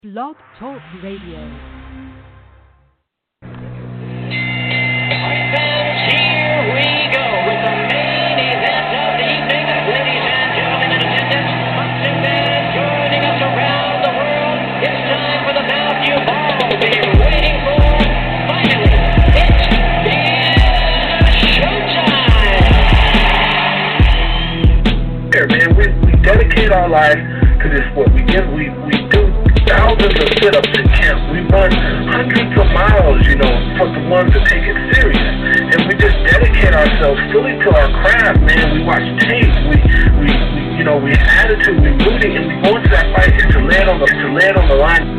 Blog Talk Radio. Here we go with the main event of the evening. Ladies and gentlemen in attendance, boxing fans joining us around the world. It's time for the bout you've all been waiting for. Finally, it is showtime. Here, man, we dedicate our life to this sport. We do thousands of sit-ups in camp. We run hundreds of miles, for the ones that take it serious. And we just dedicate ourselves fully to our craft, man. We watch tape. We have attitude. We rooting, and we go into that fight to land on the line.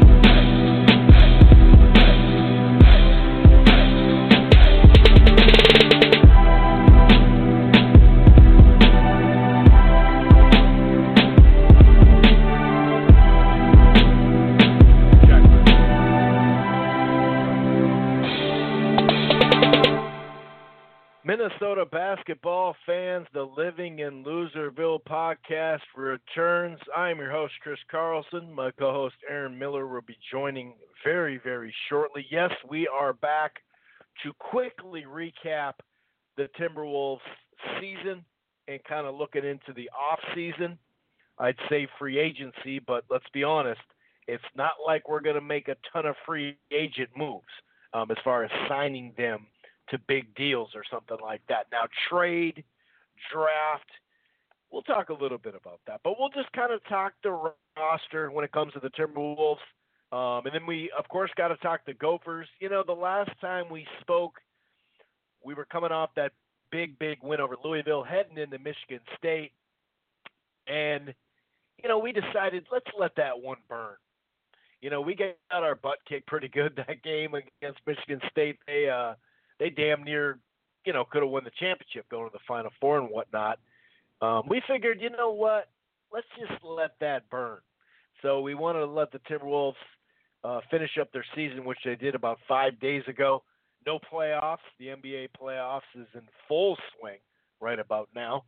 Minnesota basketball fans, the Living in Loserville podcast returns. I'm your host, Chris Carlson. My co-host, Aaron Miller, will be joining very, very shortly. Yes, we are back to quickly recap the Timberwolves season and kind of looking into the off-season. I'd say free agency, but let's be honest, it's not like we're going to make a ton of free agent moves as far as signing them to big deals or something like that. Now, trade, draft, we'll talk a little bit about that. But we'll just kind of talk the roster when it comes to the Timberwolves. And then we, of course, got to talk the Gophers. The last time we spoke, we were coming off that big win over Louisville, heading into Michigan State. And, we decided, let's let that one burn. We got our butt kicked pretty good that game against Michigan State. They damn near, could have won the championship going to the Final Four and whatnot. We figured, you know what, let's just let that burn. So we wanted to let the Timberwolves finish up their season, which they did about 5 days ago. No playoffs. The NBA playoffs is in full swing right about now.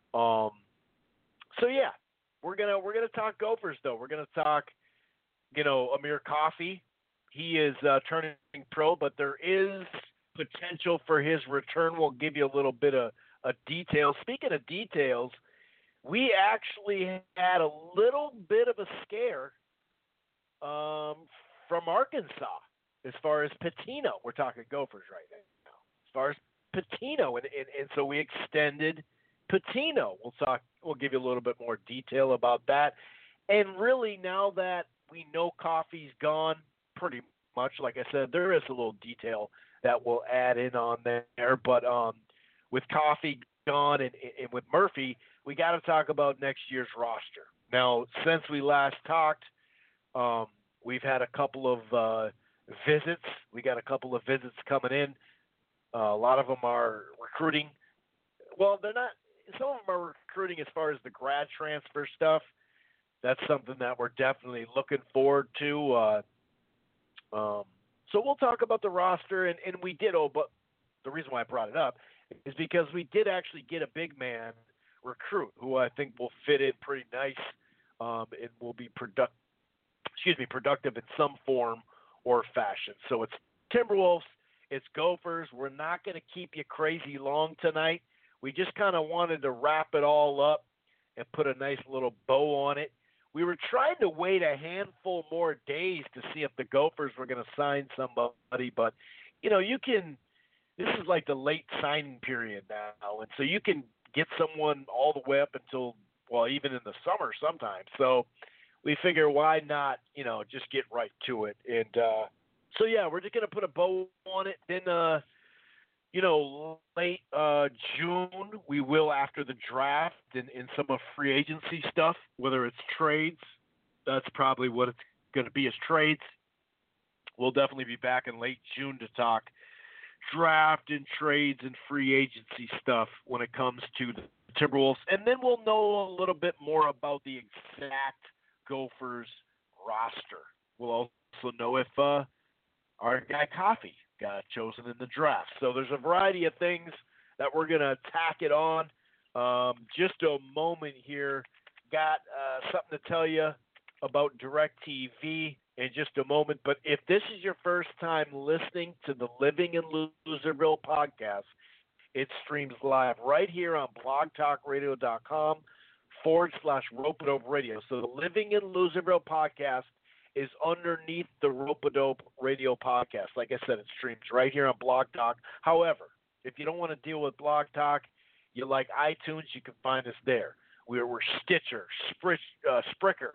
So yeah, we're gonna talk Gophers though. We're gonna talk, Amir Coffey. He is turning pro, but there is potential for his return. We'll give you a little bit of detail. Speaking of details, we actually had a little bit of a scare from Arkansas as far as Pitino. We're talking Gophers right now. As far as Pitino, and so we extended Pitino. We'll give you a little bit more detail about that. And really, now that we know Coffey's gone, pretty much, like I said, there is a little detail that we'll add in on there. But with Coffey gone and with Murphy, we got to talk about next year's roster. Now, since we last talked, we've had a couple of visits. We got a couple of visits coming in. A lot of them are recruiting. Well, they're not. Some of them are recruiting as far as the grad transfer stuff. That's something that we're definitely looking forward to. So we'll talk about the roster, and we did. But the reason why I brought it up is because we did actually get a big man recruit who I think will fit in pretty nice and will be productive in some form or fashion. So it's Timberwolves, it's Gophers. We're not going to keep you crazy long tonight. We just kind of wanted to wrap it all up and put a nice little bow on it. We were trying to wait a handful more days to see if the Gophers were going to sign somebody, but, this is like the late signing period now, and so you can get someone all the way up until, even in the summer sometimes. So we figure why not, just get right to it. And so, yeah, we're just going to put a bow on it. Then, late June, we will after the draft and some of free agency stuff, whether it's trades. That's probably what it's going to be, is trades. We'll definitely be back in late June to talk draft and trades and free agency stuff when it comes to the Timberwolves. And then we'll know a little bit more about the exact Gophers roster. We'll also know if our guy Coffey got chosen in the draft. So there's a variety of things that we're going to tack it on. Just a moment here. Got something to tell you about DirecTV. in just a moment. But if this is your first time listening to the Living in Loserville podcast, it streams live right here on blogtalkradio.com/Rope-A-Dope Radio. So the Living in Loserville podcast is underneath the Rope-A-Dope Radio podcast. Like I said, it streams right here on Blog Talk. However, if you don't want to deal with Blog Talk, you like iTunes, you can find us there. We're Stitcher, Spreaker.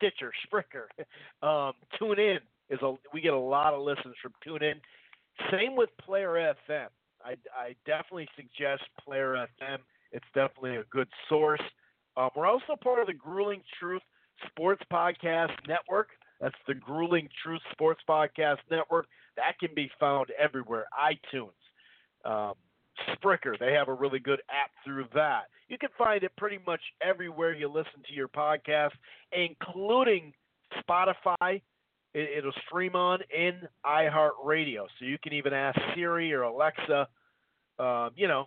TuneIn we get a lot of listens from TuneIn. Same with Player FM. I definitely suggest Player FM. It's definitely a good source. We're also part of the Grueling Truth Sports Podcast Network. That's the Grueling Truth Sports Podcast Network. That can be found everywhere. iTunes, Spreaker, they have a really good app through that. You can find it pretty much everywhere you listen to your podcast, including Spotify. It'll stream on in iHeartRadio. So you can even ask Siri or Alexa, to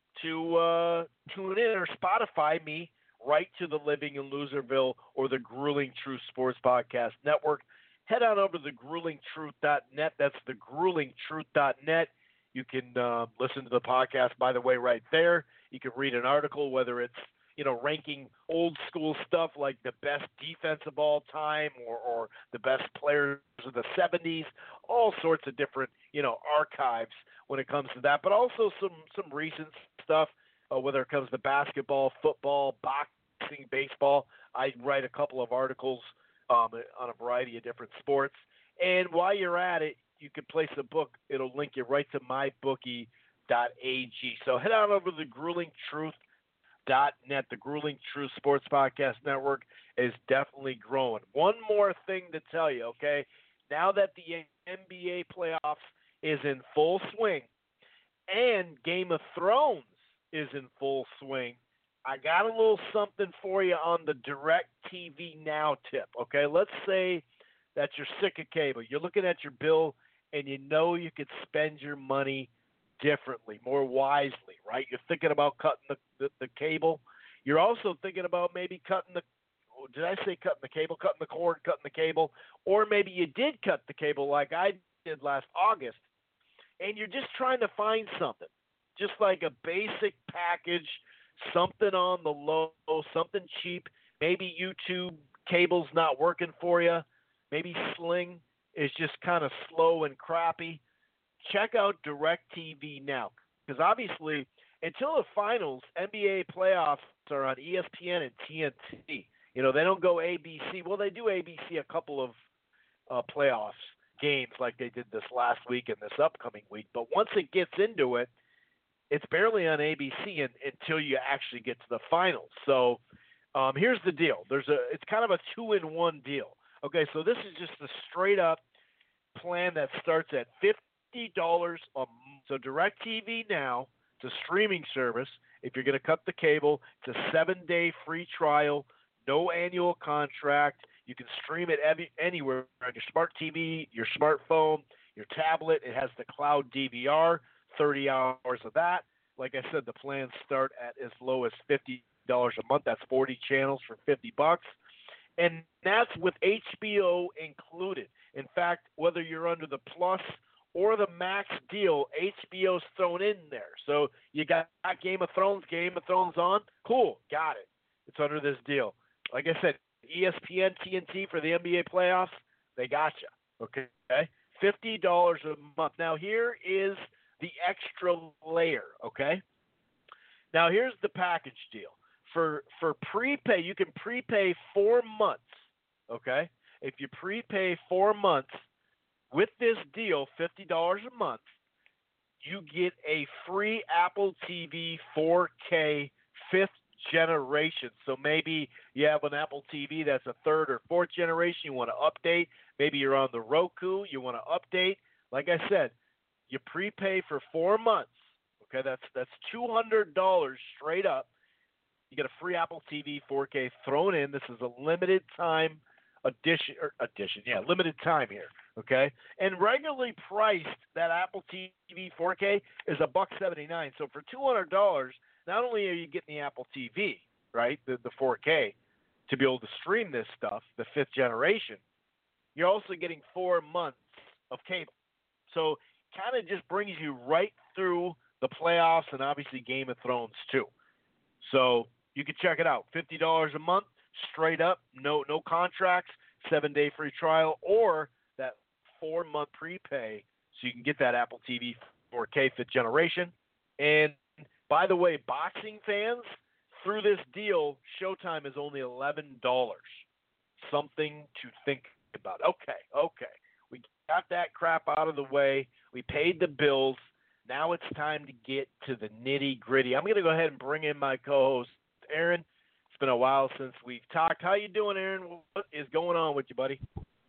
tune in or Spotify me right to the Living in Loserville or the Grueling Truth Sports Podcast Network. Head on over to thegruelingtruth.net. That's thegruelingtruth.net. You can listen to the podcast, by the way, right there. You can read an article, whether it's, ranking old school stuff like the best defense of all time or the best players of the 70s, all sorts of different, archives when it comes to that, but also some recent stuff, whether it comes to basketball, football, boxing, baseball. I write a couple of articles on a variety of different sports. And while you're at it, you can place a book. It'll link you right to mybookie.ag. So head on over to the gruelingtruth.net. The Grueling Truth Sports Podcast Network is definitely growing. One more thing to tell you, okay? Now that the NBA playoffs is in full swing and Game of Thrones is in full swing, I got a little something for you on the DirecTV Now tip, okay? Let's say that you're sick of cable. You're looking at your bill and you know you could spend your money differently, more wisely, right? You're thinking about cutting the cable. You're also thinking about maybe cutting the cord, cutting the cable, or maybe you did cut the cable like I did last August, and you're just trying to find something, just like a basic package, something on the low, something cheap. Maybe YouTube cable's not working for you. Maybe Sling is just kind of slow and crappy. Check out DirecTV Now, because obviously until the finals, NBA playoffs are on ESPN and TNT. They don't go ABC. Well, they do ABC a couple of playoffs games like they did this last week and this upcoming week. But once it gets into it, it's barely on ABC until you actually get to the finals. So here's the deal. It's kind of a 2-in-1 deal. Okay, so this is just a straight-up plan that starts at $50 a month. So DirecTV Now, it's a streaming service. If you're going to cut the cable, it's a 7-day free trial, no annual contract. You can stream it anywhere on your smart TV, your smartphone, your tablet. It has the cloud DVR, 30 hours of that. Like I said, the plans start at as low as $50 a month. That's 40 channels for $50. And that's with HBO included. In fact, whether you're under the Plus or the Max deal, HBO's thrown in there. So you got Game of Thrones on? Cool, got it. It's under this deal. Like I said, ESPN, TNT for the NBA playoffs, they got you. Okay? $50 a month. Now here is the extra layer, okay? Now here's the package deal. For prepay, you can prepay 4 months, okay? If you prepay 4 months with this deal, $50 a month, you get a free Apple TV 4K 5th generation. So maybe you have an Apple TV that's a 3rd or 4th generation, you want to update. Maybe you're on the Roku, you want to update. Like I said, you prepay for 4 months, okay? That's $200 straight up. You get a free Apple TV 4K thrown in. This is a limited time limited time here, okay? And regularly priced, that Apple TV 4K is $179. So for $200, not only are you getting the Apple TV, right, the 4K, to be able to stream this stuff, the 5th generation, you're also getting 4 months of cable. So kind of just brings you right through the playoffs and obviously Game of Thrones too. So you can check it out. $50 a month, straight up, no contracts, 7-day free trial, or that 4-month prepay so you can get that Apple TV 4K 5th generation. And by the way, boxing fans, through this deal, Showtime is only $11. Something to think about. Okay. We got that crap out of the way. We paid the bills. Now it's time to get to the nitty-gritty. I'm going to go ahead and bring in my co-host, Aaron. It's been a while since we've talked. How you doing, Aaron? What is going on with you, buddy?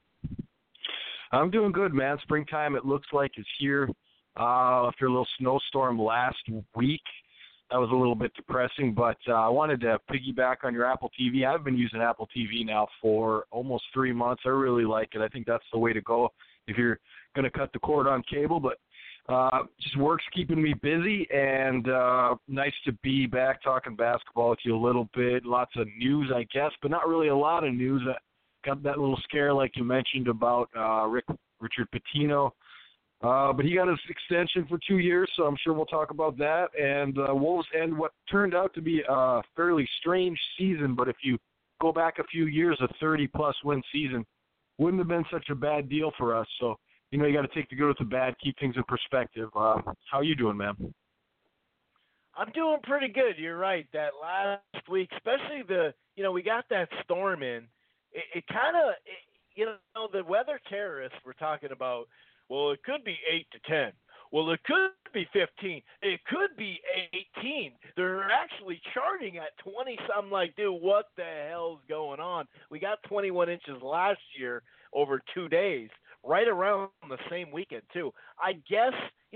I'm doing good, man. Springtime, it looks like, is here. After a little snowstorm last week, that was a little bit depressing, but I wanted to piggyback on your Apple TV. I've been using Apple TV now for almost 3 months. I really like it. I think that's the way to go if you're going to cut the cord on cable, but just work's keeping me busy, and nice to be back talking basketball with you a little bit. Lots of news, I guess, but not really a lot of news. Got that little scare, like you mentioned, about Richard Pitino. But he got his extension for 2 years, so I'm sure we'll talk about that. And Wolves end what turned out to be a fairly strange season, but if you go back a few years, a 30-plus win season wouldn't have been such a bad deal for us. So, you got to take the good with the bad, keep things in perspective. How you doing, man? I'm doing pretty good. You're right. That last week, especially we got that storm in. It kind of, the weather terrorists were talking about, well, it could be 8 to 10. Well, it could be 15. It could be 18. They're actually charting at 20. So I'm like, dude, what the hell's going on? We got 21 inches last year over 2 days, right around the same weekend, too. I guess,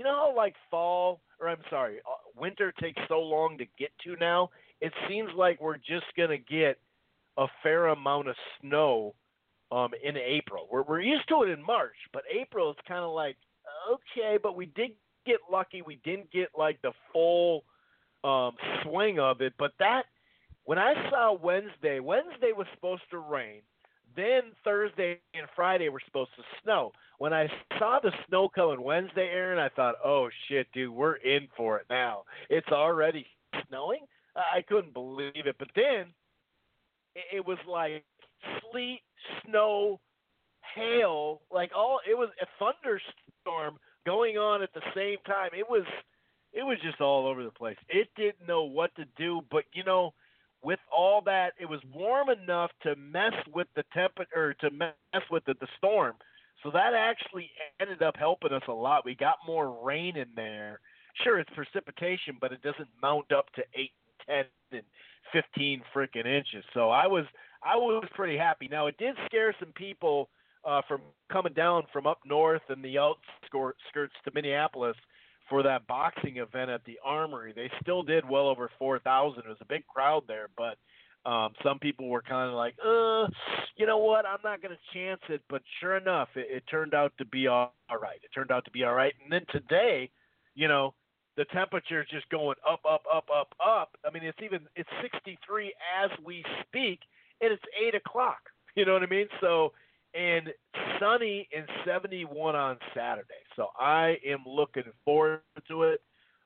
how winter takes so long to get to now? It seems like we're just going to get a fair amount of snow in April. We're used to it in March, but April is kind of like, okay, but we did get lucky. We didn't get like the full swing of it. But when I saw Wednesday was supposed to rain. Then Thursday and Friday were supposed to snow. When I saw the snow coming Wednesday, Aaron, I thought, oh, shit, dude, we're in for it now. It's already snowing? I couldn't believe it. But then it was like sleet, snow, hail, it was a thunderstorm going on at the same time. It was just all over the place. It didn't know what to do, but with all that, it was warm enough to mess with the temperature, to mess with the storm. So that actually ended up helping us a lot. We got more rain in there. Sure, it's precipitation, but it doesn't mount up to 8, 10, and 15 freaking inches. So I was pretty happy. Now, it did scare some people from coming down from up north and the outskirts to Minneapolis for that boxing event at the Armory. They still did well over 4,000. It was a big crowd there, but some people were kind of like, you know what, I'm not going to chance it. But sure enough, it turned out to be all right. It turned out to be all right. And then today, the temperature is just going up, up, up, up, up. I mean, it's 63 as we speak, and it's 8 o'clock. You know what I mean? So, and sunny and 71 on Saturday. So I am looking forward to it.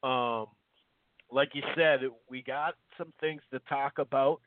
Like you said, we got some things to talk about.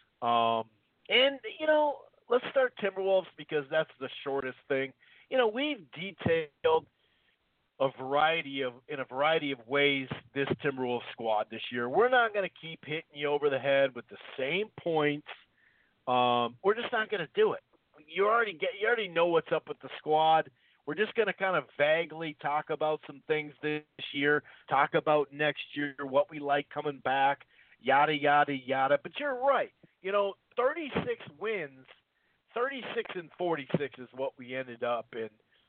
And, let's start Timberwolves because that's the shortest thing. We've detailed in a variety of ways this Timberwolves squad this year. We're not going to keep hitting you over the head with the same points. We're just not going to do it. You already know what's up with the squad. We're just going to kind of vaguely talk about some things this year, talk about next year, what we like coming back, yada, yada, yada. But you're right. 36 wins, 36 and 46 is what we ended up in.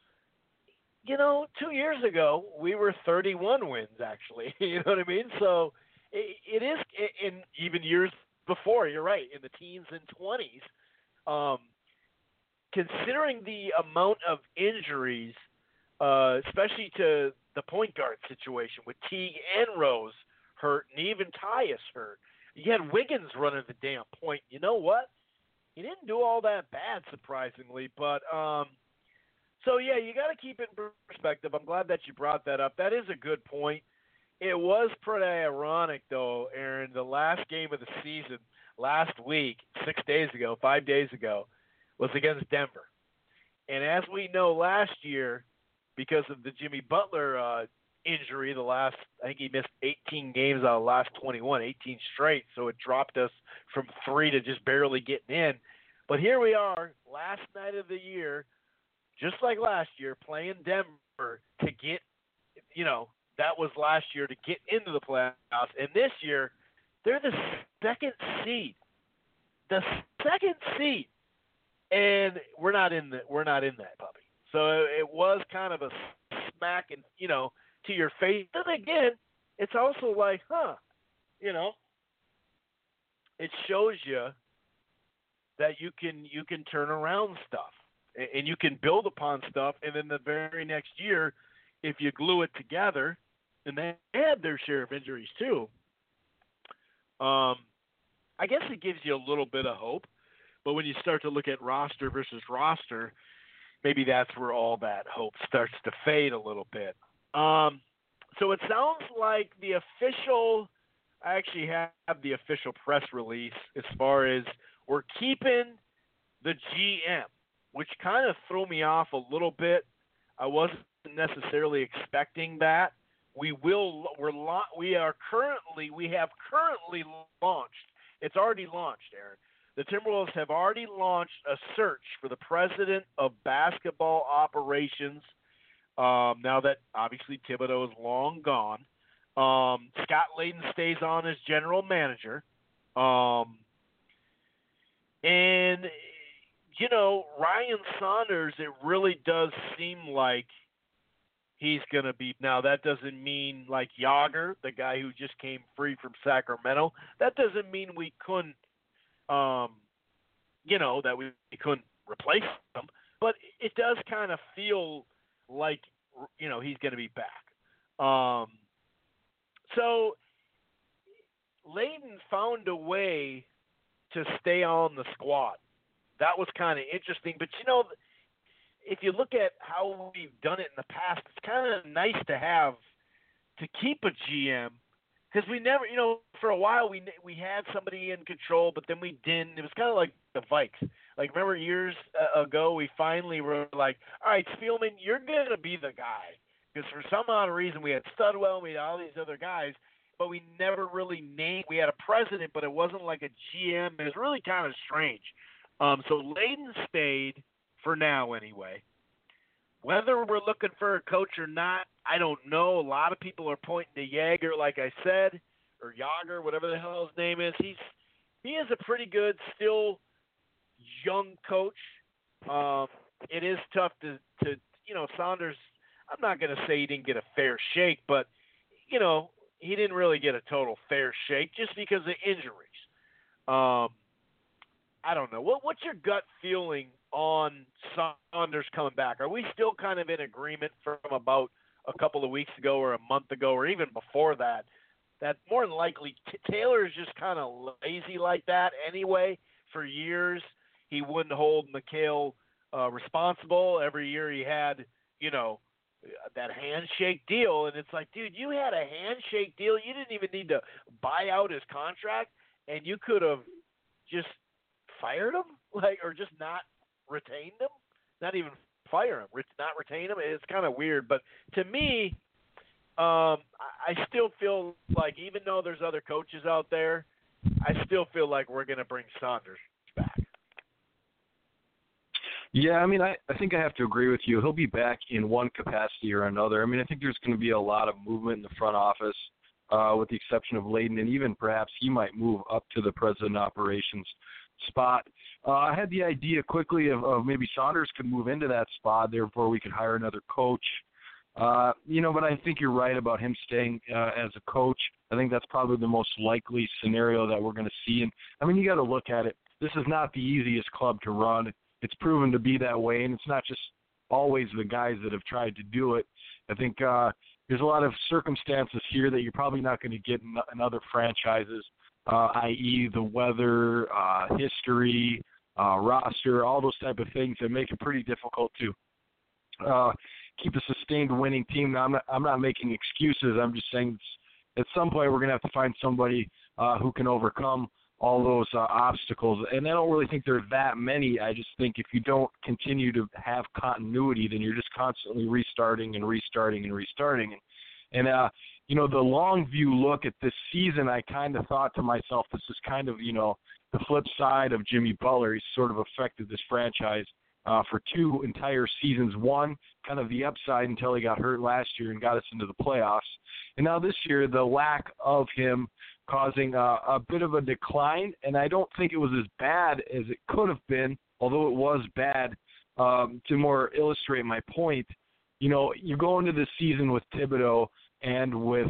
2 years ago, we were 31 wins, actually. You know what I mean? So it is in even years before, you're right, in the teens and 20s. Considering the amount of injuries, especially to the point guard situation with Teague and Rose hurt and even Tyus hurt. You had Wiggins running the damn point. You know what? he didn't do all that bad, surprisingly. But so yeah, you got to keep it in perspective. I'm glad that you brought that up. That is a good point. It was pretty ironic, though, Aaron. The last game of the season last week, 5 days ago, was against Denver. And as we know, last year, because of the Jimmy Butler injury, I think he missed 18 games out of the last 21, 18 straight, so it dropped us from 3 to just barely getting in. But here we are, last night of the year, just like last year, playing Denver to get, that was last year to get into the playoffs. And this year, they're the second seed. The second seed. And we're not in that puppy. So it was kind of a smack and, to your face. And again, it's also like, it shows you that you can turn around stuff and you can build upon stuff. And then the very next year, if you glue it together, and they had their share of injuries too, I guess it gives you a little bit of hope. But when you start to look at roster versus roster, maybe that's where all that hope starts to fade a little bit. So it sounds like I actually have the official press release as far as we're keeping the GM, which kind of threw me off a little bit. I wasn't necessarily expecting that. We have currently launched. It's already launched, Aaron. The Timberwolves have already launched a search for the president of basketball operations. Now that obviously Thibodeau is long gone, Scott Layden stays on as general manager. And Ryan Saunders, it really does seem like he's going to be. Now, that doesn't mean like Yager, the guy who just came free from Sacramento. That doesn't mean we couldn't, that we couldn't replace him. But it does kind of feel like, he's going to be back. So Layden found a way to stay on the squad. That was kind of interesting. But, if you look at how we've done it in the past, it's kind of nice to keep a GM because we never, for a while we had somebody in control, but then we didn't. It was kind of like the Vikes. Like, remember years ago, we finally were like, all right, Spielman, you're going to be the guy. Because for some odd reason, we had Studwell, we had all these other guys, but we never really named. We had a president, but it wasn't like a GM. It was really kind of strange. So Layden stayed. For now, anyway. Whether we're looking for a coach or not, I don't know. A lot of people are pointing to Yager, like I said, or Yager, whatever the hell his name is. He is a pretty good, still young coach. It is tough to Saunders. I'm not going to say he didn't get a fair shake, but he didn't really get a total fair shake just because of injuries. I don't know. What's your gut feeling on Saunders coming back? Are we still kind of in agreement from about a couple of weeks ago or a month ago or even before that more than likely Taylor is just kind of lazy like that anyway? For years, he wouldn't hold McHale responsible. Every year he had, that handshake deal. And it's like, dude, you had a handshake deal. You didn't even need to buy out his contract, and you could have just fired him, or just not retained him, not even fire him, not retain him. It's kind of weird, but to me, I still feel like even though there's other coaches out there, I still feel like we're going to bring Saunders back. Yeah, I think I have to agree with you. He'll be back in one capacity or another. I think there's going to be a lot of movement in the front office, with the exception of Layden, and even perhaps he might move up to the president of operations spot. I had the idea quickly of maybe Saunders could move into that spot, therefore we could hire another coach. But I think you're right about him staying as a coach. I think that's probably the most likely scenario that we're going to see. And you got to look at it. This is not the easiest club to run. It's proven to be that way, and it's not just always the guys that have tried to do it. I think there's a lot of circumstances here that you're probably not going to get in other franchises, i.e. the weather, history, roster, all those type of things that make it pretty difficult to keep a sustained winning team. Now, I'm not making excuses. I'm just saying at some point we're going to have to find somebody who can overcome all those obstacles. And I don't really think there are that many. I just think if you don't continue to have continuity, then you're just constantly restarting and restarting and restarting. And you know, the long view look at this season, I kind of thought to myself, this is kind of, you know, the flip side of Jimmy Butler. He's sort of affected this franchise for 2 entire seasons. One, kind of the upside until he got hurt last year and got us into the playoffs. And now this year, the lack of him causing a bit of a decline, and I don't think it was as bad as it could have been, although it was bad. To more illustrate my point, you know, you go into this season with Thibodeau and with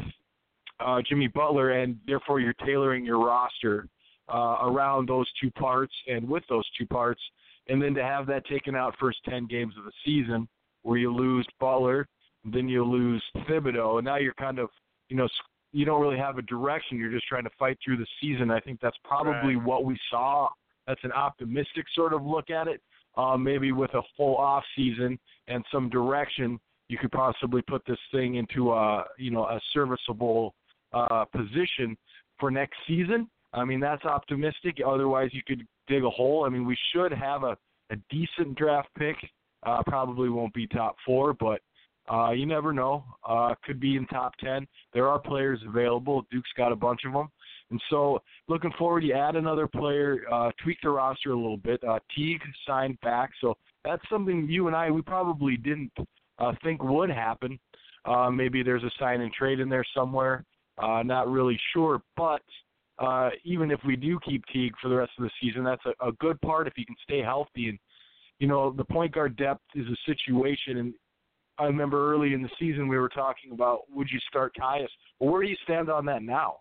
Jimmy Butler, and therefore you're tailoring your roster around those 2 parts and with those 2 parts, and then to have that taken out first 10 games of the season where you lose Butler, then you lose Thibodeau, and now you're kind of, you know, you don't really have a direction. You're just trying to fight through the season. I think that's probably what we saw. That's an optimistic sort of look at it. Maybe with a full off season and some direction, you could possibly put this thing into a serviceable position for next season. I mean, that's optimistic. Otherwise, you could dig a hole. I mean, we should have a decent draft pick. Probably won't be top 4, but you never know. Could be in top 10. There are players available. Duke's got a bunch of them. And so looking forward, you add another player, tweak the roster a little bit. Teague signed back. So that's something you and I, we probably didn't think would happen. Maybe there's a sign and trade in there somewhere. Not really sure. But even if we do keep Teague for the rest of the season, that's a good part if he can stay healthy. And, you know, the point guard depth is a situation. And I remember early in the season we were talking about, would you start Tyus? Well, where do you stand on that now?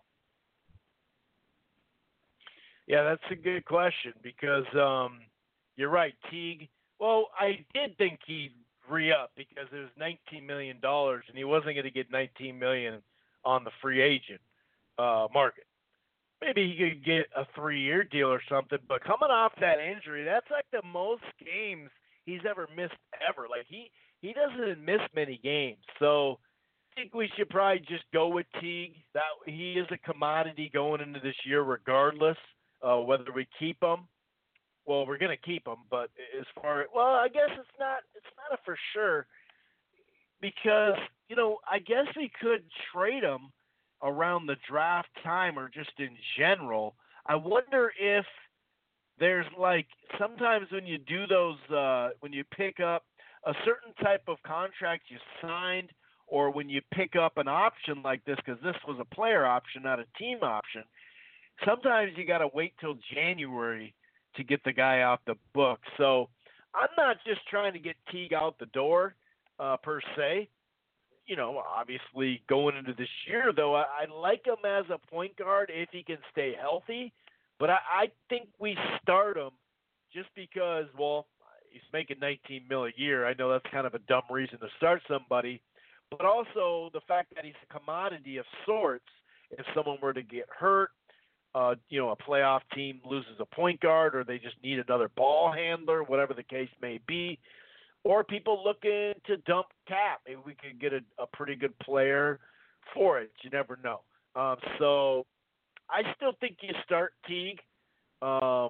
Yeah, that's a good question because you're right, Teague. Well, I did think he'd re-up because it was $19 million, and he wasn't going to get $19 million on the free agent market. Maybe he could get a 3-year deal or something, but coming off that injury, that's like the most games he's ever missed ever. Like he doesn't miss many games, so I think we should probably just go with Teague. That he is a commodity going into this year, regardless whether we keep him. Well, we're going to keep him, but as far I guess it's not a for sure because you know I guess we could trade him around the draft time or just in general. I wonder if there's like sometimes when you do those when you pick up a certain type of contract you signed, or when you pick up an option like this, because this was a player option, not a team option, sometimes you got to wait till January to get the guy off the book. So I'm not just trying to get Teague out the door per se. You know, obviously going into this year, though, I like him as a point guard if he can stay healthy. But I think we start him just because, well, he's making $19 million a year. I know that's kind of a dumb reason to start somebody. But also the fact that he's a commodity of sorts. If someone were to get hurt, you know, a playoff team loses a point guard, or they just need another ball handler, whatever the case may be, or people looking to dump cap. Maybe we could get a pretty good player for it. You never know. So I still think you start Teague. But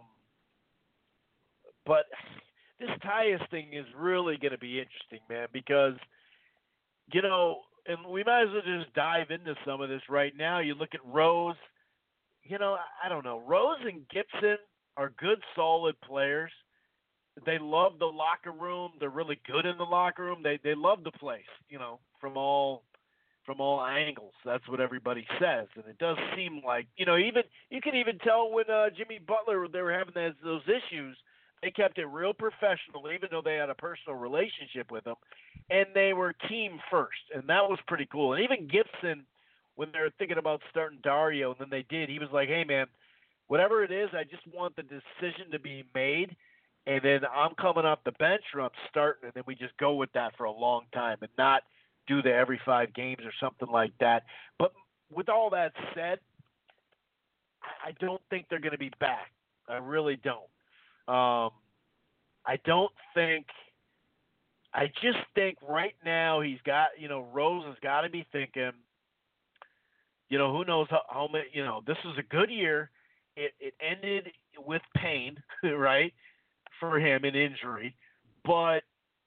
this Tyus thing is really going to be interesting, man, because, you know, and we might as well just dive into some of this right now. You look at Rose. You know, I don't know. Rose and Gibson are good, solid players. They love the locker room. They're really good in the locker room. They love the place, you know, from all angles. That's what everybody says. And it does seem like, you know, even you can even tell when Jimmy Butler, they were having those issues, they kept it real professional, even though they had a personal relationship with him. And they were team first. And that was pretty cool. And even Gibson, when they were thinking about starting Dario, and then they did, he was like, hey, man, whatever it is, I just want the decision to be made. And then I'm coming off the bench or I'm starting, and then we just go with that for a long time and not do the every 5 games or something like that. But with all that said, I don't think they're going to be back. I really don't. I don't think. I just think right now he's got, Rose has got to be thinking, who knows how many, this was a good year. It ended with pain, right, for him and injury, but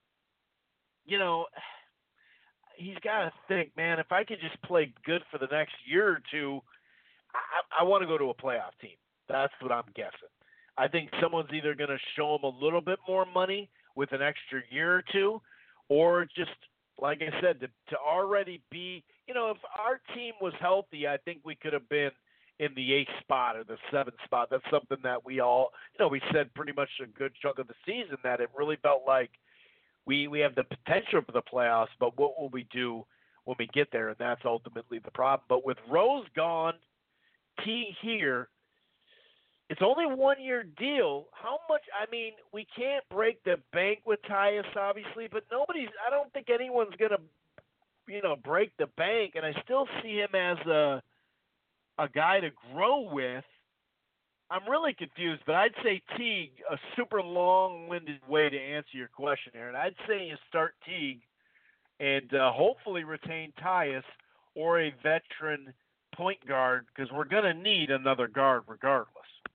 he's got to think, man, if I could just play good for the next year or two, I want to go to a playoff team. That's what I'm guessing. I think someone's either going to show him a little bit more money with an extra year or two, or just, like I said, to already be, if our team was healthy, I think we could have been in the 8th spot or the 7th spot. That's something that we all, we said pretty much a good chunk of the season, that it really felt like we have the potential for the playoffs, but what will we do when we get there? And that's ultimately the problem. But with Rose gone, T here, it's only a 1-year deal. How much? I mean, we can't break the bank with Tyus, obviously, but I don't think anyone's going to, break the bank. And I still see him as a guy to grow with. I'm really confused, but I'd say Teague, a super long-winded way to answer your question, Aaron. I'd say you start Teague and hopefully retain Tyus or a veteran point guard, because we're going to need another guard regardless.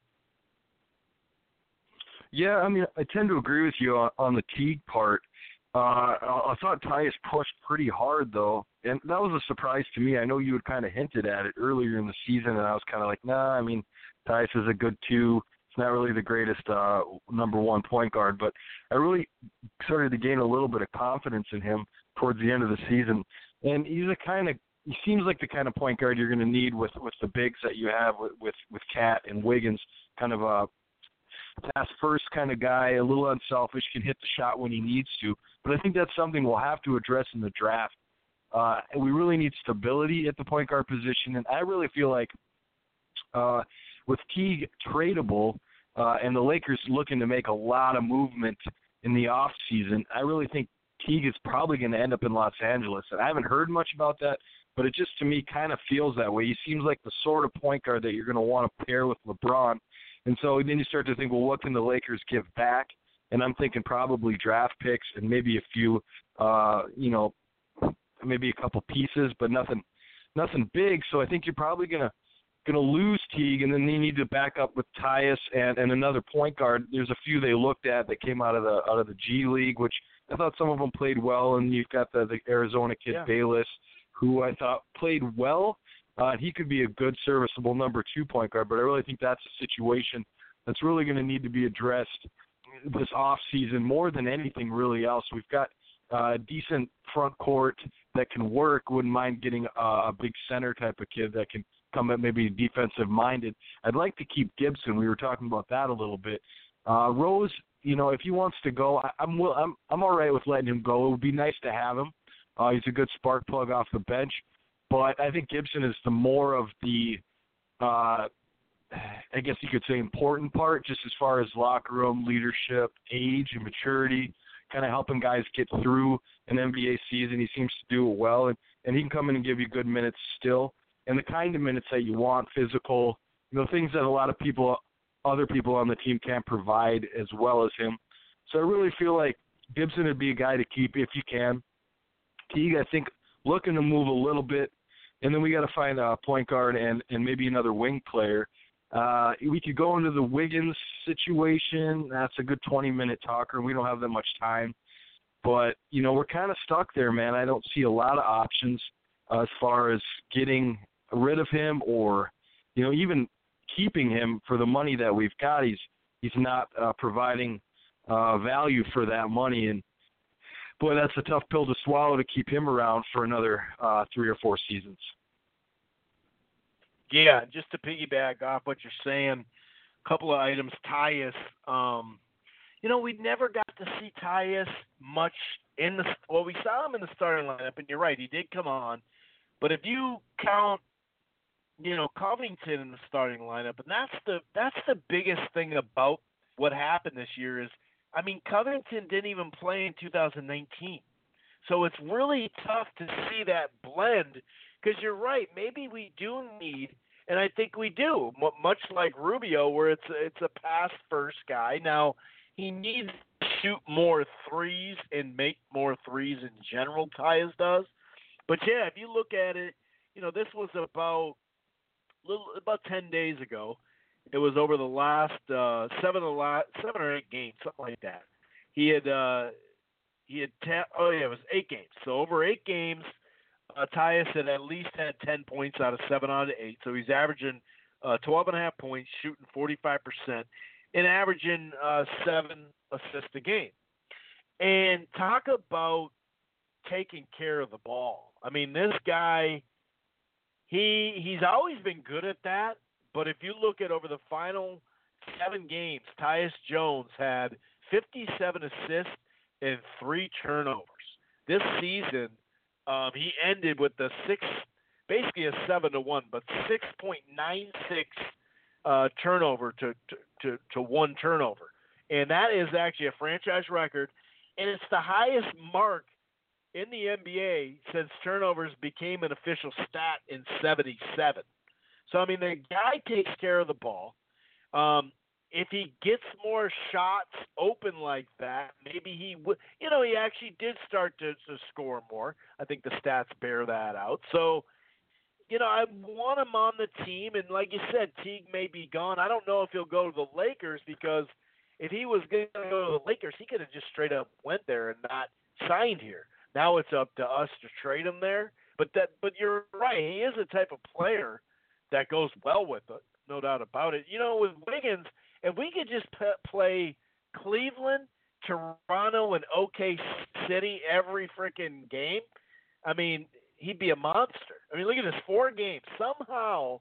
Yeah, I mean, I tend to agree with you on the Teague part. I thought Tyus pushed pretty hard, though, and that was a surprise to me. I know you had kind of hinted at it earlier in the season, and I was kind of like, nah, I mean, Tyus is a good 2. It's not really the greatest number 1 point guard, but I really started to gain a little bit of confidence in him towards the end of the season. And he seems like the kind of point guard you're going to need with the bigs that you have with Cat and Wiggins, kind of a pass first kind of guy, a little unselfish, can hit the shot when he needs to. But I think that's something we'll have to address in the draft. And we really need stability at the point guard position, and I really feel like with Teague tradable and the Lakers looking to make a lot of movement in the off season, I really think Teague is probably going to end up in Los Angeles. And I haven't heard much about that, but it just to me kind of feels that way. He seems like the sort of point guard that you're going to want to pair with LeBron. And so then you start to think, well, what can the Lakers give back? And I'm thinking probably draft picks and maybe a few, maybe a couple pieces, but nothing big. So I think you're probably gonna lose Teague, and then you need to back up with Tyus and another point guard. There's a few they looked at that came out of the G League, which I thought some of them played well. And you've got the Arizona kid Bayless, who I thought played well. He could be a good, serviceable number 2 point guard, but I really think that's a situation that's really going to need to be addressed this off season more than anything really else. We've got a decent front court that can work. Wouldn't mind getting a big center type of kid that can come at maybe defensive minded. I'd like to keep Gibson. We were talking about that a little bit. Rose, if he wants to go, I'm all right with letting him go. It would be nice to have him. He's a good spark plug off the bench. But I think Gibson is the more of the, I guess you could say, important part, just as far as locker room leadership, age, and maturity, kind of helping guys get through an NBA season. He seems to do it well, and he can come in and give you good minutes still, and the kind of minutes that you want, physical, things that a lot of other people on the team can't provide as well as him. So I really feel like Gibson would be a guy to keep if you can. Teague, I think, looking to move a little bit, and then we got to find a point guard and maybe another wing player. We could go into the Wiggins situation. That's a good 20-minute talker. We don't have that much time. But, we're kind of stuck there, man. I don't see a lot of options as far as getting rid of him or, even keeping him for the money that we've got. He's not providing value for that money. And, boy, that's a tough pill to swallow to keep him around for another 3 or 4 seasons. Yeah, just to piggyback off what you're saying, a couple of items. Tyus, we never got to see Tyus much we saw him in the starting lineup, and you're right, he did come on. But if you count, Covington in the starting lineup, and that's the biggest thing about what happened this year is, Covington didn't even play in 2019. So it's really tough to see that blend because you're right. Maybe we do need And I think we do, much like Rubio, where it's a pass first guy. Now he needs to shoot more threes and make more threes in general. Tyus does, but yeah, if you look at it, this was about 10 days ago. It was over the last 7 or 8 games, something like that. It was 8 games. So over 8 games, Tyus had at least had 10 points out of 7 out of 8. So he's averaging 12.5 points, shooting 45%, and averaging 7 assists a game. And talk about taking care of the ball. I mean, this guy, he's always been good at that. But if you look at over the final 7 games, Tyus Jones had 57 assists and 3 turnovers. This season, he ended with basically a 7-1, but 6.96 turnover to 1 turnover, and that is actually a franchise record, and it's the highest mark in the NBA since turnovers became an official stat in '77. So I mean, the guy takes care of the ball. If he gets more shots open like that, maybe he would. He actually did start to score more. I think the stats bear that out. So, I want him on the team. And like you said, Teague may be gone. I don't know if he'll go to the Lakers, because if he was going to go to the Lakers, he could have just straight up went there and not signed here. Now it's up to us to trade him there. But you're right. He is the type of player that goes well with it, no doubt about it. With Wiggins, if we could just play Cleveland, Toronto, and OK City every freaking game, I mean, he'd be a monster. I mean, look at this, 4 games. Somehow,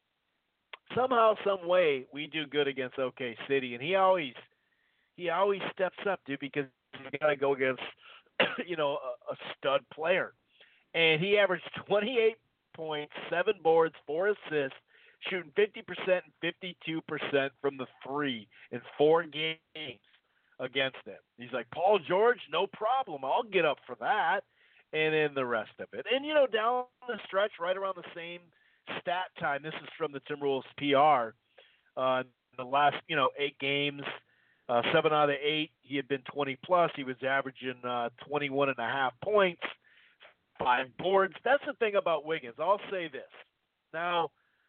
some way, we do good against OK City, and he always steps up, dude, because you got to go against, a stud player. And he averaged 28 points, 7 boards, 4 assists, shooting 50% and 52% from the 3 in 4 games against them. He's like, Paul George, no problem. I'll get up for that. And then the rest of it. And, down the stretch, right around the same stat time, this is from the Timberwolves PR, the last, 8 games, 7 out of 8, he had been 20-plus. He was averaging 21.5 points, 5 boards. That's the thing about Wiggins. I'll say this. Now,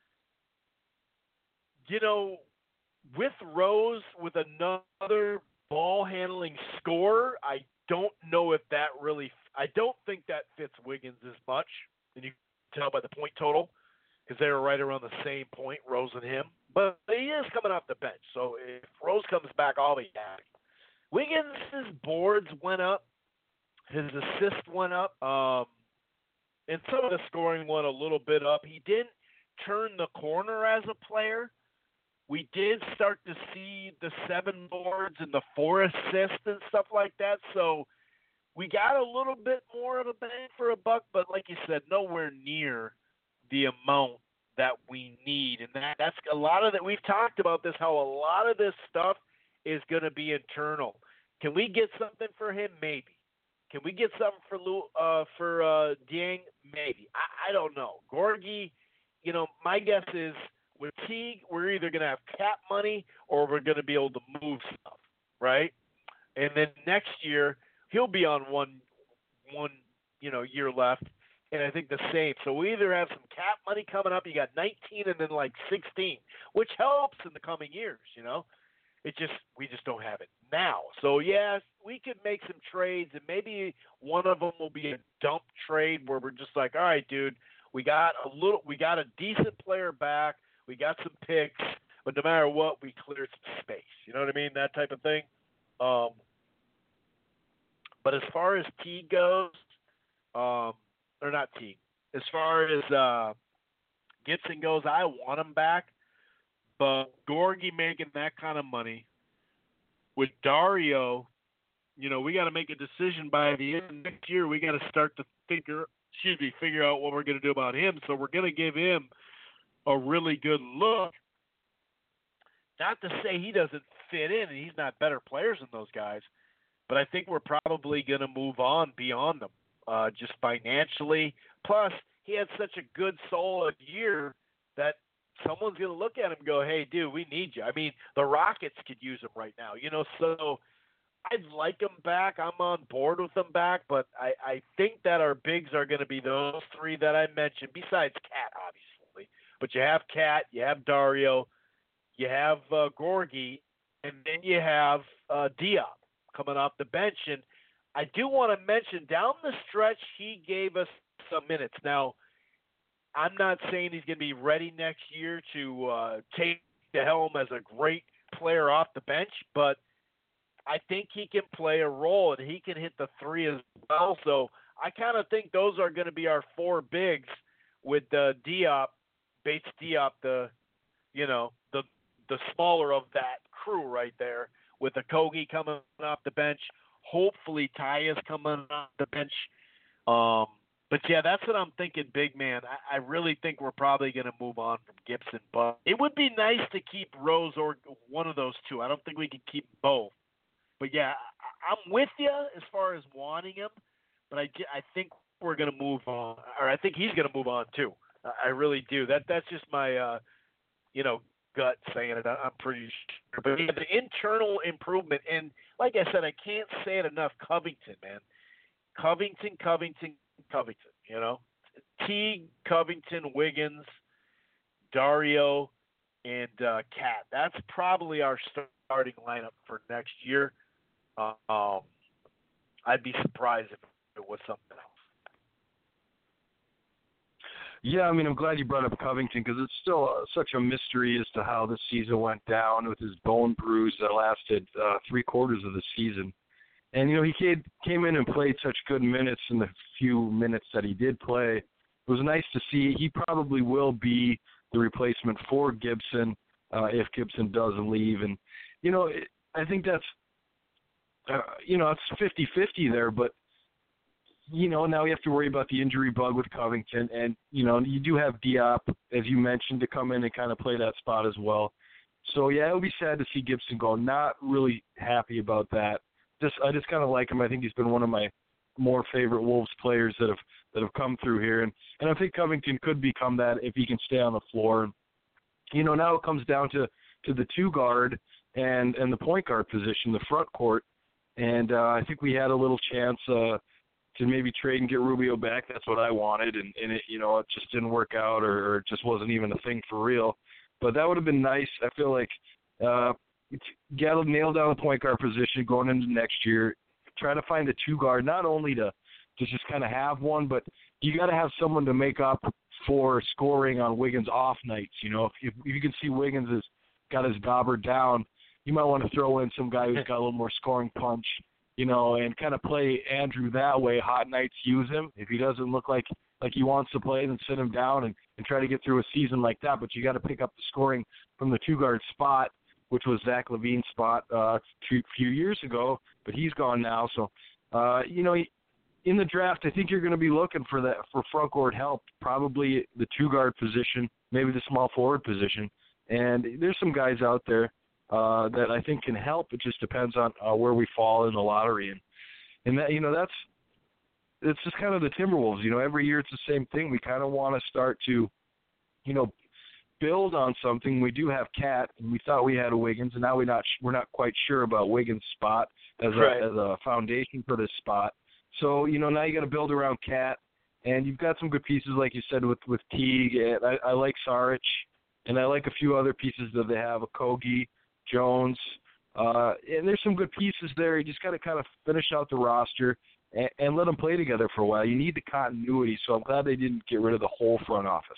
with Rose, with another ball-handling scorer, I don't know if that really – I don't think that fits Wiggins as much. And you can tell by the point total, because they were right around the same point, Rose and him. But he is coming off the bench, so if Rose comes back, I'll be happy. Wiggins' boards went up. His assist went up. And some of the scoring went a little bit up. He didn't turn the corner as a player. We did start to see the 7 boards and the 4 assists and stuff like that. So we got a little bit more of a bang for a buck, but like you said, nowhere near the amount that we need. And that's a lot of that. We've talked about this, how a lot of this stuff is going to be internal. Can we get something for him? Maybe. Can we get something for Dieng? Maybe. I don't know. Gorgie, my guess is with Teague, we're either going to have cap money or we're going to be able to move stuff, right? And then next year he'll be on one year left, and I think the same. So we either have some cap money coming up. You got 19 and then like 16, which helps in the coming years. We just don't have it now. So yes, we could make some trades, and maybe one of them will be a dump trade where we're just like, all right, dude, we got a decent player back, we got some picks, but no matter what, we cleared some space. You know what I mean? That type of thing. But as far as Teague goes, or not Teague, as far as Gibson goes, I want him back. But Gorgie making that kind of money with Dario, we got to make a decision by the end of next year. We got to start to figure out what we're going to do about him. So we're going to give him a really good look. Not to say he doesn't fit in and he's not better players than those guys, but I think we're probably going to move on beyond them, just financially. Plus, he had such a good solid year that someone's going to look at him and go, hey, dude, we need you. I mean, the Rockets could use him right now, so I'd like him back. I'm on board with him back, but I think that our bigs are going to be those three that I mentioned, besides Cat, obviously. But you have Cat, you have Dario, you have Gorgie, and then you have Diop coming off the bench. And I do want to mention, down the stretch, he gave us some minutes. Now, I'm not saying he's going to be ready next year to take the helm as a great player off the bench, but I think he can play a role, and he can hit the three as well. So I kind of think those are going to be our four bigs with Diop, Bates Diop, the smaller of that crew right there, with Okogie coming off the bench. Hopefully Tyus coming off the bench. But, yeah, that's what I'm thinking, big man. I really think we're probably going to move on from Gibson. But it would be nice to keep Rose or one of those two. I don't think we can keep both. But, yeah, I'm with you as far as wanting him. But I think we're going to move on. Or I think he's going to move on, too. I really do. That's just my, gut saying it. I'm pretty sure. But, yeah, the internal improvement. And, like I said, I can't say it enough. Covington, man. Covington. Teague, Covington, Wiggins, Dario, and Cat. That's probably our starting lineup for next year. I'd be surprised if it was something else. Yeah, I mean, I'm glad you brought up Covington because it's still such a mystery as to how this season went down with his bone bruise that lasted 3/4 of the season. And, he came in and played such good minutes in the few minutes that he did play. It was nice to see. He probably will be the replacement for Gibson if Gibson doesn't leave. And, I think that's, it's 50-50 there. But, now we have to worry about the injury bug with Covington. And, you do have Diop, as you mentioned, to come in and kind of play that spot as well. So, yeah, it would be sad to see Gibson go. Not really happy about that. I just kind of like him. I think he's been one of my more favorite Wolves players that have come through here, and I think Covington could become that if he can stay on the floor. Now it comes down to the two guard and the point guard position, the front court, and I think we had a little chance to maybe trade and get Rubio back. That's what I wanted, and it it just didn't work out, or it just wasn't even a thing for real. But that would have been nice. I feel like. Got to nail down the point guard position going into next year. Try to find a two guard, not only to just kind of have one, but you got to have someone to make up for scoring on Wiggins' off nights. If you can see Wiggins has got his dauber down, you might want to throw in some guy who's got a little more scoring punch, and kind of play Andrew that way. Hot nights, use him. If he doesn't look like he wants to play, then sit him down and try to get through a season like that. But you got to pick up the scoring from the two guard spot, which was Zach LaVine's spot a few years ago, but he's gone now. So, in the draft, I think you're going to be looking for front court help, probably the two guard position, maybe the small forward position. And there's some guys out there that I think can help. It just depends on where we fall in the lottery. And that, it's just kind of the Timberwolves. Every year it's the same thing. We kind of want to start to, build on something. We do have Cat, and we thought we had a Wiggins, and now we're not quite sure about Wiggins' spot as a foundation for this spot. So now you got to build around Cat, and you've got some good pieces like you said with Teague. And I like Saric, and I like a few other pieces that they have, Okogie, Jones, and there's some good pieces there. You just got to kind of finish out the roster and let them play together for a while. You need the continuity, so I'm glad they didn't get rid of the whole front office.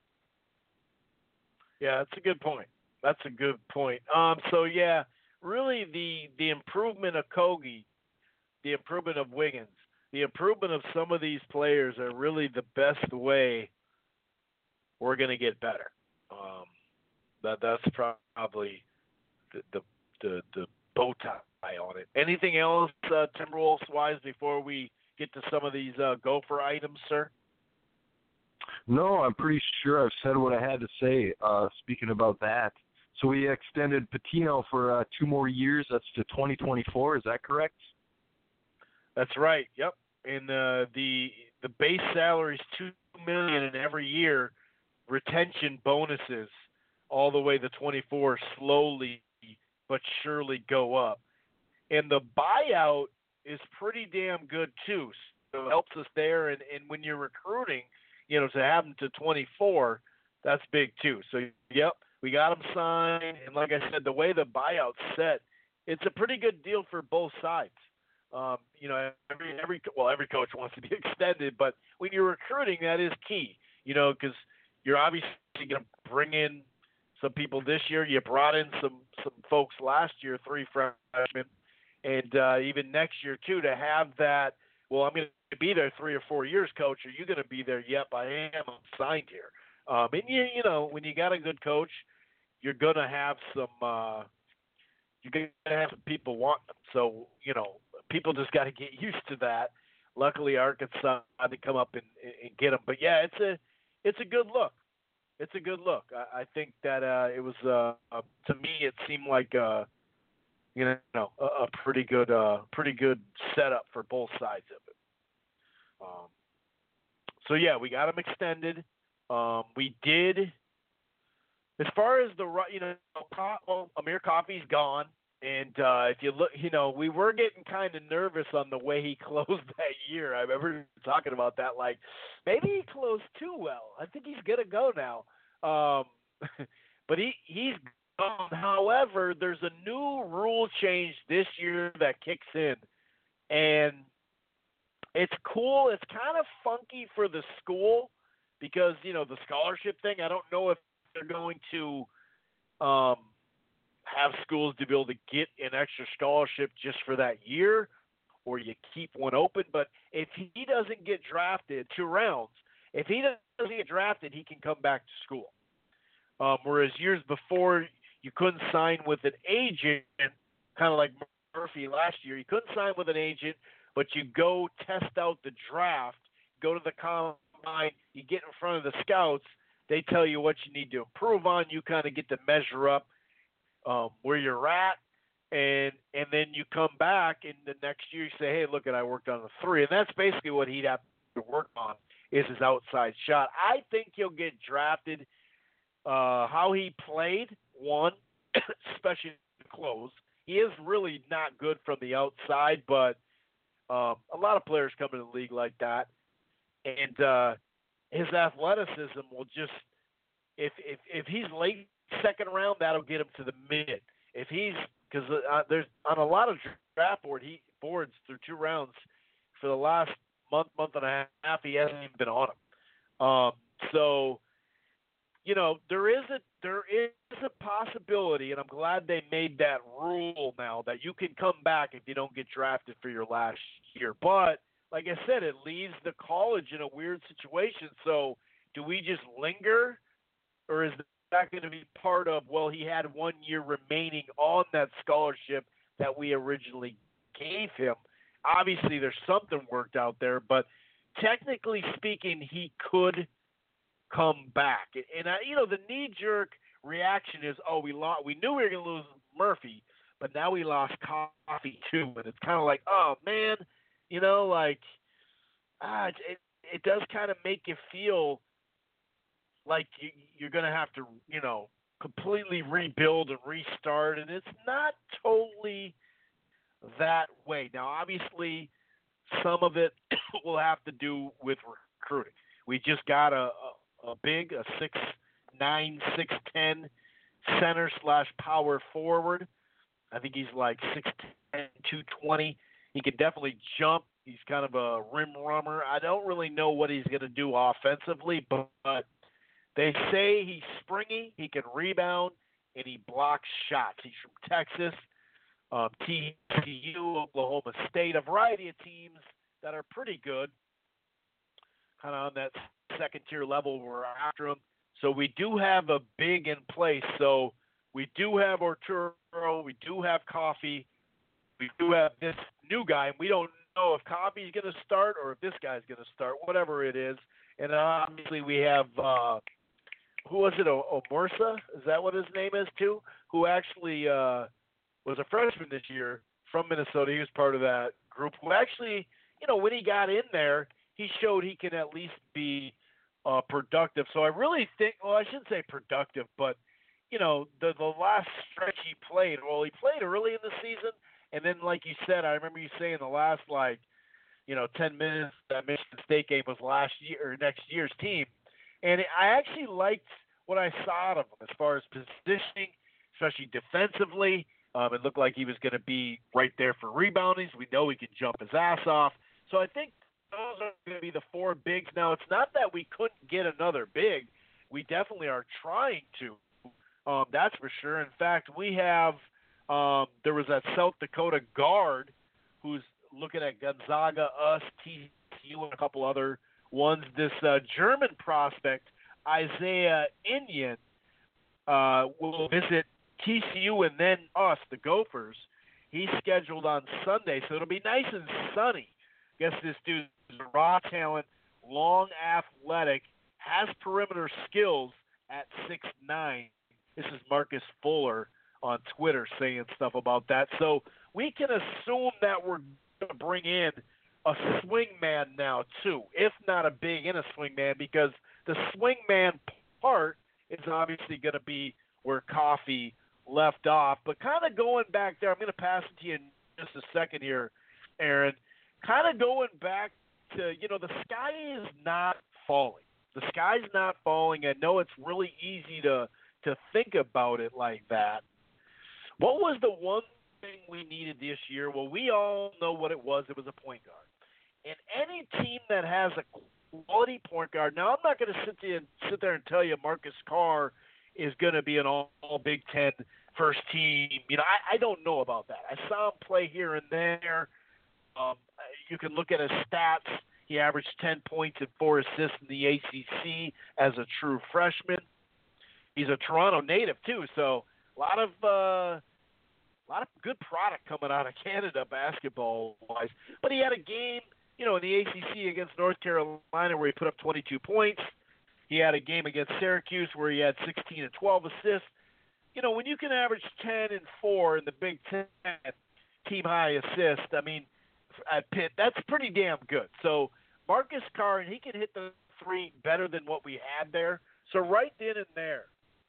Yeah, that's a good point. So, yeah, really the improvement of Okogie, the improvement of Wiggins, the improvement of some of these players are really the best way we're going to get better. That's probably the bow tie on it. Anything else Timberwolves-wise before we get to some of these Gopher items, sir? No, I'm pretty sure I've said what I had to say speaking about that. So we extended Pitino for 2 more years. That's to 2024. Is that correct? That's right. Yep. And the base salary is $2 million, and every year retention bonuses all the way to 24 slowly but surely go up. And the buyout is pretty damn good too. So it helps us there. And when you're recruiting, to have them to 24, that's big too. So, yep, we got them signed. And like I said, the way the buyout's set, it's a pretty good deal for both sides. Every coach wants to be extended, but when you're recruiting, that is key, because you're obviously going to bring in some people this year. You brought in some folks last year, 3 freshmen, and even next year too, to have that. Well, I'm going to be there 3 or 4 years, coach. Are you going to be there? Yep, I am. I'm signed here. And when you got a good coach, you're going to have some. You're going to have some people want them. So people just got to get used to that. Luckily, Arkansas had to come up and get them. But yeah, it's a good look. It's a good look. I think that it was to me it seemed like a pretty good setup for both sides of it. So yeah, we got them extended. We did. As far as Amir Coffey's gone, and if you look, we were getting kind of nervous on the way he closed that year. I remember talking about that, like maybe he closed too well. I think he's gonna go now, but he's gone. However, there's a new rule change this year that kicks in, and it's cool. It's kind of funky for the school because the scholarship thing. I don't know if they're going to have schools to be able to get an extra scholarship just for that year, or you keep one open. But if he doesn't get drafted 2 rounds, if he doesn't get drafted, he can come back to school. Whereas years before, you couldn't sign with an agent, kind of like Murphy last year. You couldn't sign with an agent, but you go test out the draft, go to the combine, you get in front of the scouts. They tell you what you need to improve on. You kind of get to measure up where you're at, and then you come back in the next year. You say, hey, look, I worked on the 3, and that's basically what he'd have to work on is his outside shot. I think he'll get drafted. How he played, one, especially the close. He is really not good from the outside, but a lot of players come in the league like that, and his athleticism will just if he's late second round, that'll get him to the mid. If he's because there's on a lot of draft boards through 2 rounds for the last month and a half, he hasn't even been on them. So there is a possibility, and I'm glad they made that rule now that you can come back if you don't get drafted for your last year. But like I said, it leaves the college in a weird situation. So do we just linger, or is that going to be part of, well, he had 1 year remaining on that scholarship that we originally gave him? Obviously, there's something worked out there, but technically speaking, he could come back. And the knee-jerk reaction is, oh, we knew we were going to lose Murphy, but now we lost Coffey too. And it's kind of like, oh, man, it does kind of make you feel like you're going to have to, completely rebuild and restart. And it's not totally that way. Now, obviously, some of it will have to do with recruiting. We just got a big 6'9", 6'10" center / power forward. I think he's like 6'10", 220. He can definitely jump. He's kind of a rim runner. I don't really know what he's going to do offensively, but they say he's springy, he can rebound, and he blocks shots. He's from Texas, TCU, Oklahoma State, a variety of teams that are pretty good, kind of on that second-tier level. We're after him. So we do have a big in place. So we do have Arturo, we do have Coffey, we do have this new guy, and we don't know if Coffey's going to start or if this guy's going to start, whatever it is. And obviously we have who was it? Omursa? Is that what his name is too? Who actually was a freshman this year from Minnesota. He was part of that group. Who actually, when he got in there, he showed he can at least be productive. So I really think, well, I shouldn't say productive, but the last stretch he played, well, he played early in the season, and then like you said, I remember you saying the last 10 minutes that Michigan State game was last year or next year's team, and I actually liked what I saw out of him as far as positioning, especially defensively. It looked like he was going to be right there for rebounding. We know he can jump his ass off. So I think those are going to be the four bigs. Now, it's not that we couldn't get another big. We definitely are trying to. That's for sure. In fact, we have there was that South Dakota guard who's looking at Gonzaga, us, TCU, and a couple other ones. This German prospect, Isaiah Inian, will visit TCU and then us, the Gophers. He's scheduled on Sunday, so it'll be nice and sunny. Guess this dude's a raw talent, long, athletic, has perimeter skills at 6'9". This is Marcus Fuller on Twitter saying stuff about that. So we can assume that we're going to bring in a swingman now, too, if not a big and a swingman, because the swingman part is obviously going to be where Coffee left off. But kind of going back there, I'm going to pass it to you in just a second here, Aaron. Kind of going back to, the sky is not falling. The sky's not falling. I know it's really easy to think about it like that. What was the one thing we needed this year? Well, we all know what it was. It was a point guard. And any team that has a quality point guard, now I'm not going to sit there and tell you Marcus Carr is going to be an all Big Ten first team. I don't know about that. I saw him play here and there. You can look at his stats. He averaged 10 points and 4 assists in the ACC as a true freshman. He's a Toronto native too, so a lot of good product coming out of Canada basketball-wise. But he had a game, in the ACC against North Carolina where he put up 22 points. He had a game against Syracuse where he had 16 and 12 assists. When you can average 10 and 4 in the Big Ten team high assist, at Pitt, that's pretty damn good. So Marcus Carr, he can hit the three better than what we had there. So right then and there,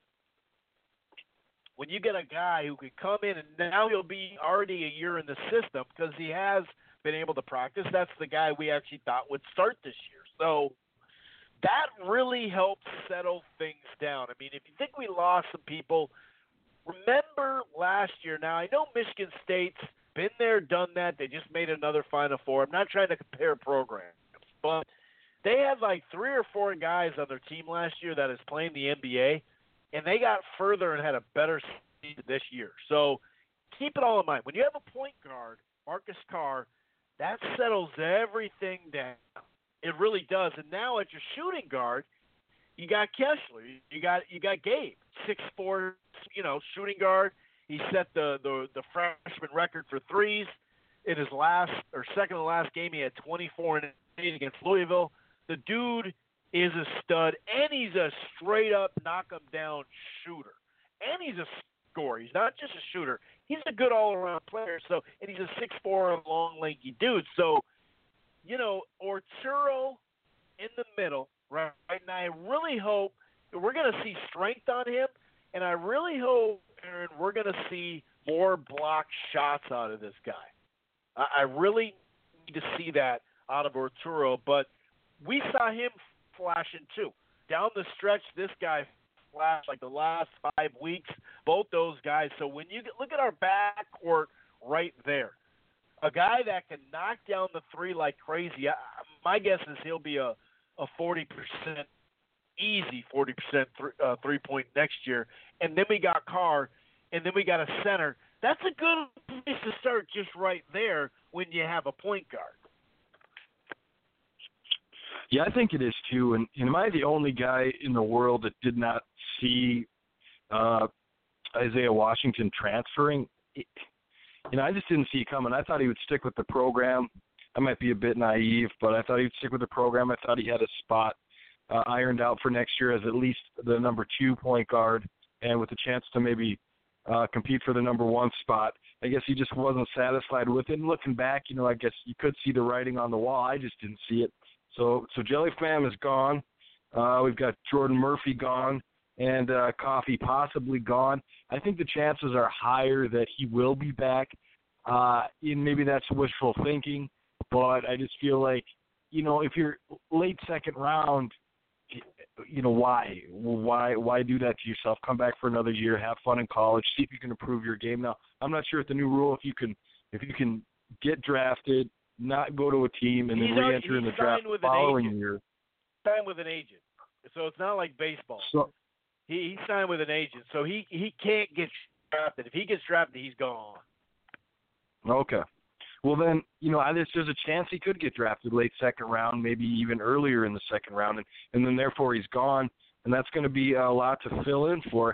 when you get a guy who can come in and now he'll be already a year in the system because he has been able to practice, that's the guy we actually thought would start this year. So that really helped settle things down. If you think we lost some people, remember last year. Now, I know Michigan State's been there, done that. They just made another Final Four. I'm not trying to compare programs, but they had like 3 or 4 guys on their team last year that is playing the NBA, and they got further and had a better season this year. So keep it all in mind. When you have a point guard, Marcus Carr, that settles everything down. It really does. And now at your shooting guard, you got Kessler. You got Gabe, 6'4", shooting guard. He set the freshman record for threes in his second to last game. He had 24 and 8 against Louisville. The dude is a stud, and he's a straight-up knock-him-down shooter. And he's a scorer. He's not just a shooter. He's a good all-around player. So, and he's a 6'4", long, lanky dude. So, Orturo in the middle, right? And I really hope we're going to see strength on him, and I really hope, Aaron, we're going to see more block shots out of this guy. I really need to see that out of Orturo, but we saw him flashing too. Down the stretch, this guy flashed like the last 5 weeks, both those guys. So when you look at our backcourt right there, a guy that can knock down the three like crazy, my guess is he'll be a 40%, easy 40% three-point next year. And then we got Carr, and then we got a center. That's a good place to start just right there when you have a point guard. Yeah, I think it is too. And am I the only guy in the world that did not see Isaiah Washington transferring? I just didn't see it coming. I thought he would stick with the program. I might be a bit naive, but I thought he'd stick with the program. I thought he had a spot ironed out for next year as at least the number 2 point guard, and with a chance to maybe compete for the number 1 spot. I guess he just wasn't satisfied with it. And looking back, I guess you could see the writing on the wall. I just didn't see it. So Jelly Fam is gone. We've got Jordan Murphy gone and Coffey possibly gone. I think the chances are higher that he will be back. And maybe that's wishful thinking, but I just feel like, if you're late second round, why do that to yourself? Come back for another year, have fun in college, see if you can improve your game. Now, I'm not sure if the new rule, if you can get drafted, not go to a team, and then re-enter in the draft the following year. Signed with an agent, so it's not like baseball. So he signed with an agent, so he can't get drafted. If he gets drafted, he's gone. Okay. Well, then, there's a chance he could get drafted late second round, maybe even earlier in the second round, and then therefore he's gone, and that's going to be a lot to fill in for.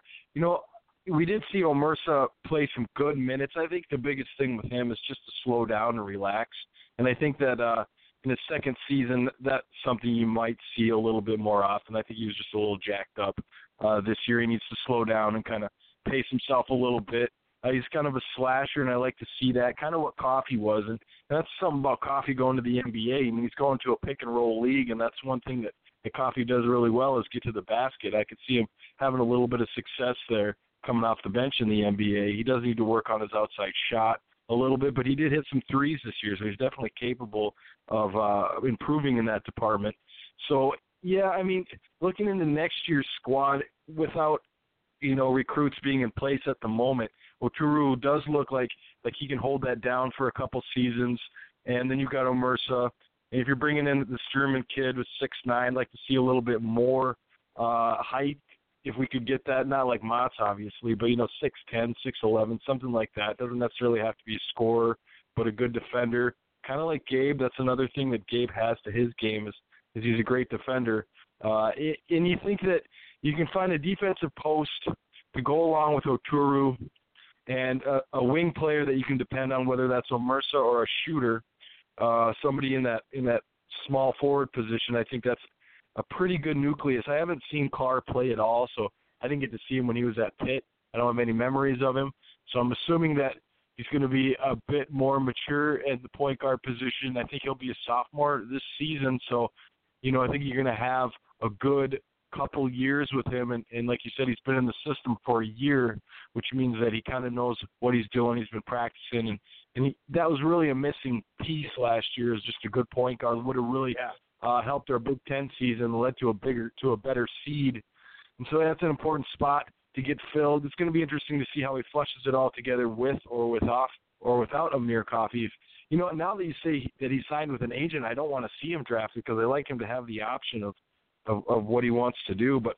We did see Omersa play some good minutes. I think the biggest thing with him is just to slow down and relax, and I think that in his second season, that's something you might see a little bit more often. I think he was just a little jacked up this year. He needs to slow down and kind of pace himself a little bit. He's kind of a slasher, and I like to see that, kind of what Coffey was. And that's something about Coffey going to the NBA. I mean, he's going to a pick-and-roll league, and that's one thing that Coffey does really well is get to the basket. I could see him having a little bit of success there coming off the bench in the NBA. He does need to work on his outside shot a little bit, but he did hit some threes this year, so he's definitely capable of improving in that department. So, yeah, I mean, looking into next year's squad without, recruits being in place at the moment, Oturu does look like he can hold that down for a couple seasons, and then you've got Omersa. And if you're bringing in the Sturman kid with 6'9", I'd like to see a little bit more height, if we could get that. Not like Mott's, obviously, but, 6'10", 6'11", something like that. Doesn't necessarily have to be a scorer, but a good defender. Kind of like Gabe. That's another thing that Gabe has to his game is he's a great defender. And you think that you can find a defensive post to go along with Oturu and a wing player that you can depend on, whether that's Omersa or a shooter, somebody in that small forward position. I think that's a pretty good nucleus. I haven't seen Carr play at all, so I didn't get to see him when he was at Pitt. I don't have any memories of him, so I'm assuming that he's going to be a bit more mature at the point guard position. I think he'll be a sophomore this season, so I think you're going to have a good couple years with him, and like you said, he's been in the system for a year, which means that he kind of knows what he's doing. He's been practicing, and that was really a missing piece last year, is just a good point guard. Would have really helped our Big Ten season, led to a better seed, and so that's an important spot to get filled. It's going to be interesting to see how he flushes it all together with or without Amir Coffey. Now that you say that he signed with an agent, I don't want to see him drafted because I like him to have the option of what he wants to do. But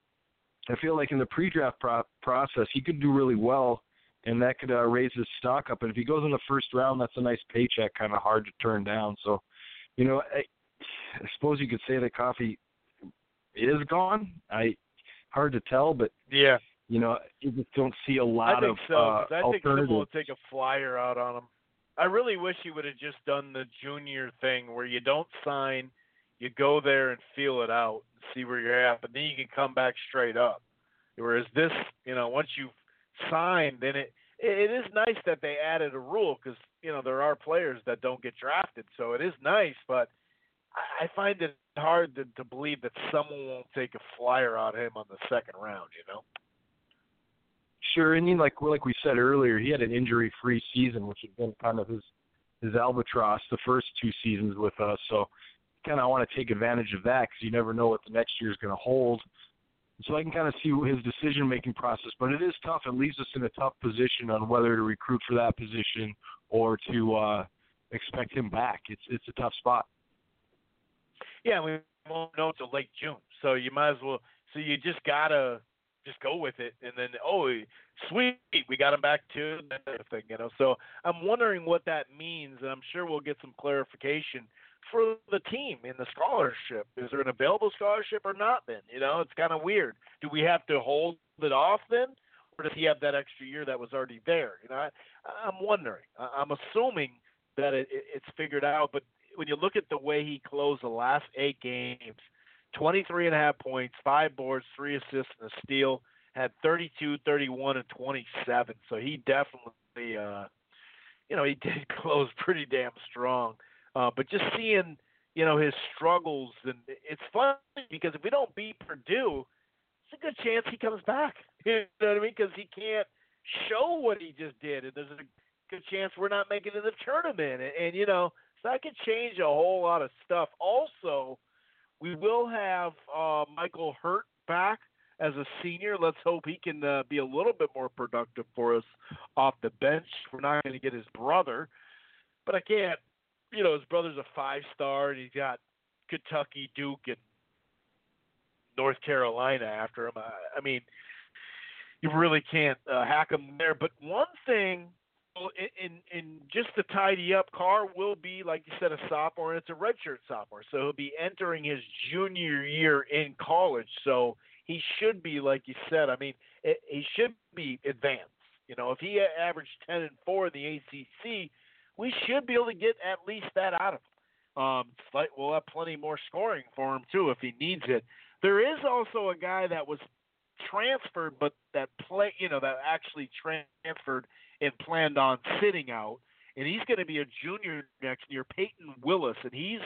I feel like in the pre-draft process, he could do really well, and that could raise his stock up. And if he goes in the first round, that's a nice paycheck, kind of hard to turn down. So, I suppose you could say that Coffey is gone. Hard to tell, but yeah, you just don't see a lot of alternatives. I think someone will take a flyer out on him. I really wish he would have just done the junior thing where you don't sign, you go there and feel it out and see where you're at, but then you can come back straight up. Whereas this, once you sign, then it is nice that they added a rule because, there are players that don't get drafted. So it is nice, but I find it hard to believe that someone won't take a flyer on him on the second round, Sure, and like we said earlier, he had an injury-free season, which has been kind of his albatross the first two seasons with us. So kind of want to take advantage of that because you never know what the next year is going to hold. So I can kind of see his decision-making process, but it is tough. It leaves us in a tough position on whether to recruit for that position or to expect him back. It's a tough spot. Yeah, we won't know until late June, so you might as well. So you just gotta just go with it, and then sweet, we got him back too, that type of thing, So I'm wondering what that means, and I'm sure we'll get some clarification for the team in the scholarship. Is there an available scholarship or not? Then it's kind of weird. Do we have to hold it off then, or does he have that extra year that was already there? I'm wondering. I'm assuming that it's figured out, but when you look at the way he closed the last 8 games, 23.5 points, 5 boards, 3 assists, and a steal, had 32, 31, and 27. So he definitely, he did close pretty damn strong. But just seeing, his struggles. And it's funny because if we don't beat Purdue, it's a good chance he comes back. You know what I mean? Because he can't show what he just did, and there's a good chance we're not making it in the tournament. And so that could change a whole lot of stuff. Also, we will have Michael Hurt back as a senior. Let's hope he can be a little bit more productive for us off the bench. We're not going to get his brother, but I can't. His brother's a 5-star, and he's got Kentucky, Duke, and North Carolina after him. I mean, you really can't hack him there. But one thing, in just to tidy up, Carr will be, like you said, a sophomore, and it's a redshirt sophomore. So he'll be entering his junior year in college. So he should be, like you said, he should be advanced. If he averaged 10-4 in the ACC, we should be able to get at least that out of him. We'll have plenty more scoring for him, too, if he needs it. There is also a guy that was transferred, but that actually transferred and planned on sitting out, and he's going to be a junior next year, Peyton Willis, and he's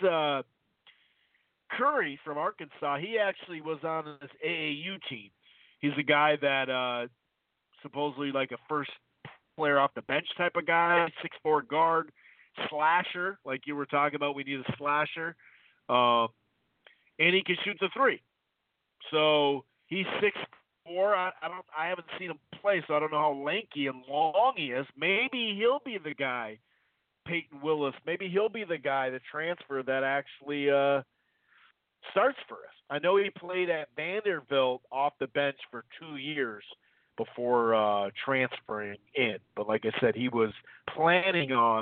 Curry from Arkansas. He actually was on this AAU team. He's a guy that supposedly like a first player off the bench type of guy, 6'4" guard, slasher, like you were talking about. We need a slasher, and he can shoot the three. So he's 6'4". I haven't seen him play, so I don't know how lanky and long he is. Maybe he'll be the guy, Peyton Willis. Maybe he'll be the guy, the transfer that actually starts for us. I know he played at Vanderbilt off the bench for 2 years before transferring in. But like I said, he was planning on,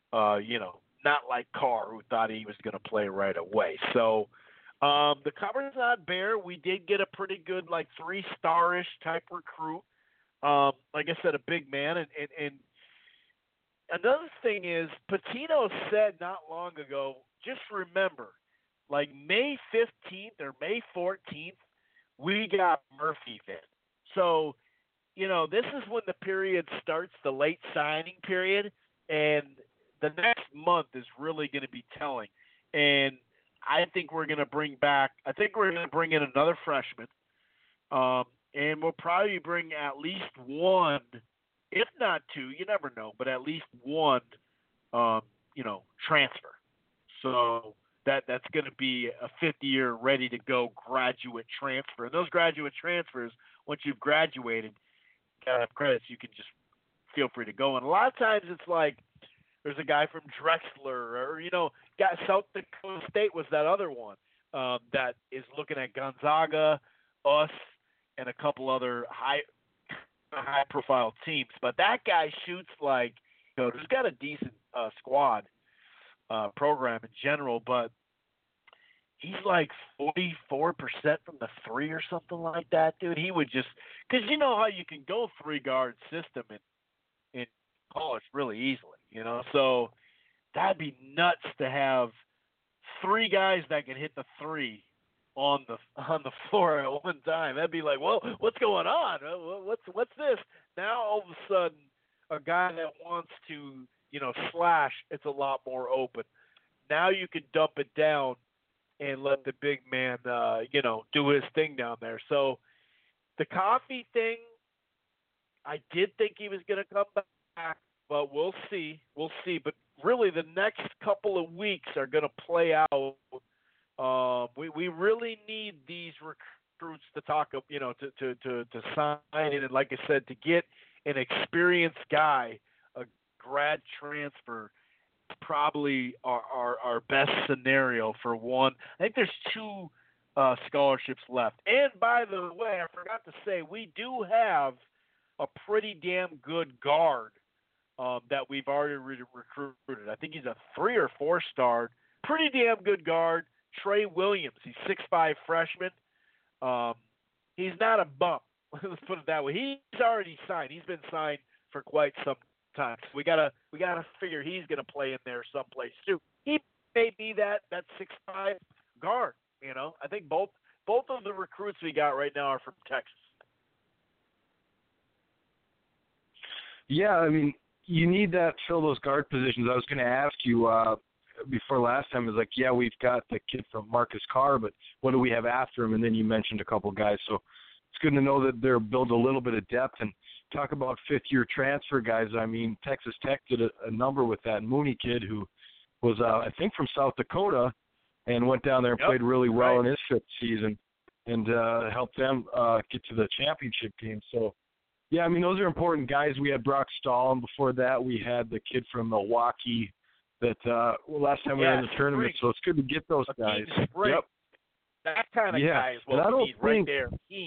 not like Carr, who thought he was going to play right away. So the cover's not bare. We did get a pretty good, 3-star-ish type recruit. Like I said, a big man. And another thing is, Pitino said not long ago, just remember, May 15th or May 14th, we got Murphy then. So, this is when the period starts, the late signing period, and the next month is really going to be telling. And I think we're going to bring in another freshman, and we'll probably bring at least one, if not two, you never know, but at least one, transfer. So that's going to be a fifth-year, ready-to-go graduate transfer. And those graduate transfers, once you've graduated, got to have credits, you can just feel free to go. And a lot of times it's like there's a guy from Drexler or, South Dakota State was that other one that is looking at Gonzaga, us, and a couple other high-profile teams. But that guy shoots who's got a decent squad program in general, but he's 44% from the three or something like that, dude. He would just – because you know how you can go three-guard system in college really easily, So that'd be nuts to have three guys that can hit the three on the floor at one time. That'd be like, whoa, what's going on? What's this? Now all of a sudden a guy that wants to, slash, it's a lot more open. Now you can dump it down and let the big man, do his thing down there. So the Coffee thing, I did think he was going to come back, but we'll see. But really, the next couple of weeks are going to play out. We really need these recruits to talk, to sign in, and like I said, to get an experienced guy, a grad transfer. Probably our best scenario for one. I think there's two scholarships left. And by the way, I forgot to say, we do have a pretty damn good guard that we've already recruited. I think he's a 3 or 4-star. Pretty damn good guard, Trey Williams. He's 6'5" freshman. He's not a bump. Let's put it that way. He's already signed. He's been signed for quite some time. So we gotta figure he's gonna play in there someplace too. He may be that 6'5" guard. I think both of the recruits we got right now are from Texas. Yeah, you need that to fill those guard positions. I was going to ask you, before last time is like, yeah, we've got the kid from Marcus Carr, but what do we have after him? And then you mentioned a couple guys. So it's good to know that they're built a little bit of depth. And talk about fifth-year transfer guys. I mean, Texas Tech did a number with that Mooney kid who was, I think, from South Dakota and went down there and played really well in his fifth season and helped them get to the championship game. So, yeah, I mean, those are important guys. We had Brock Stahl, and before that we had the kid from Milwaukee that last time we were in the tournament. So it's good to get those guys. Yep. That kind of guy is what we need right there.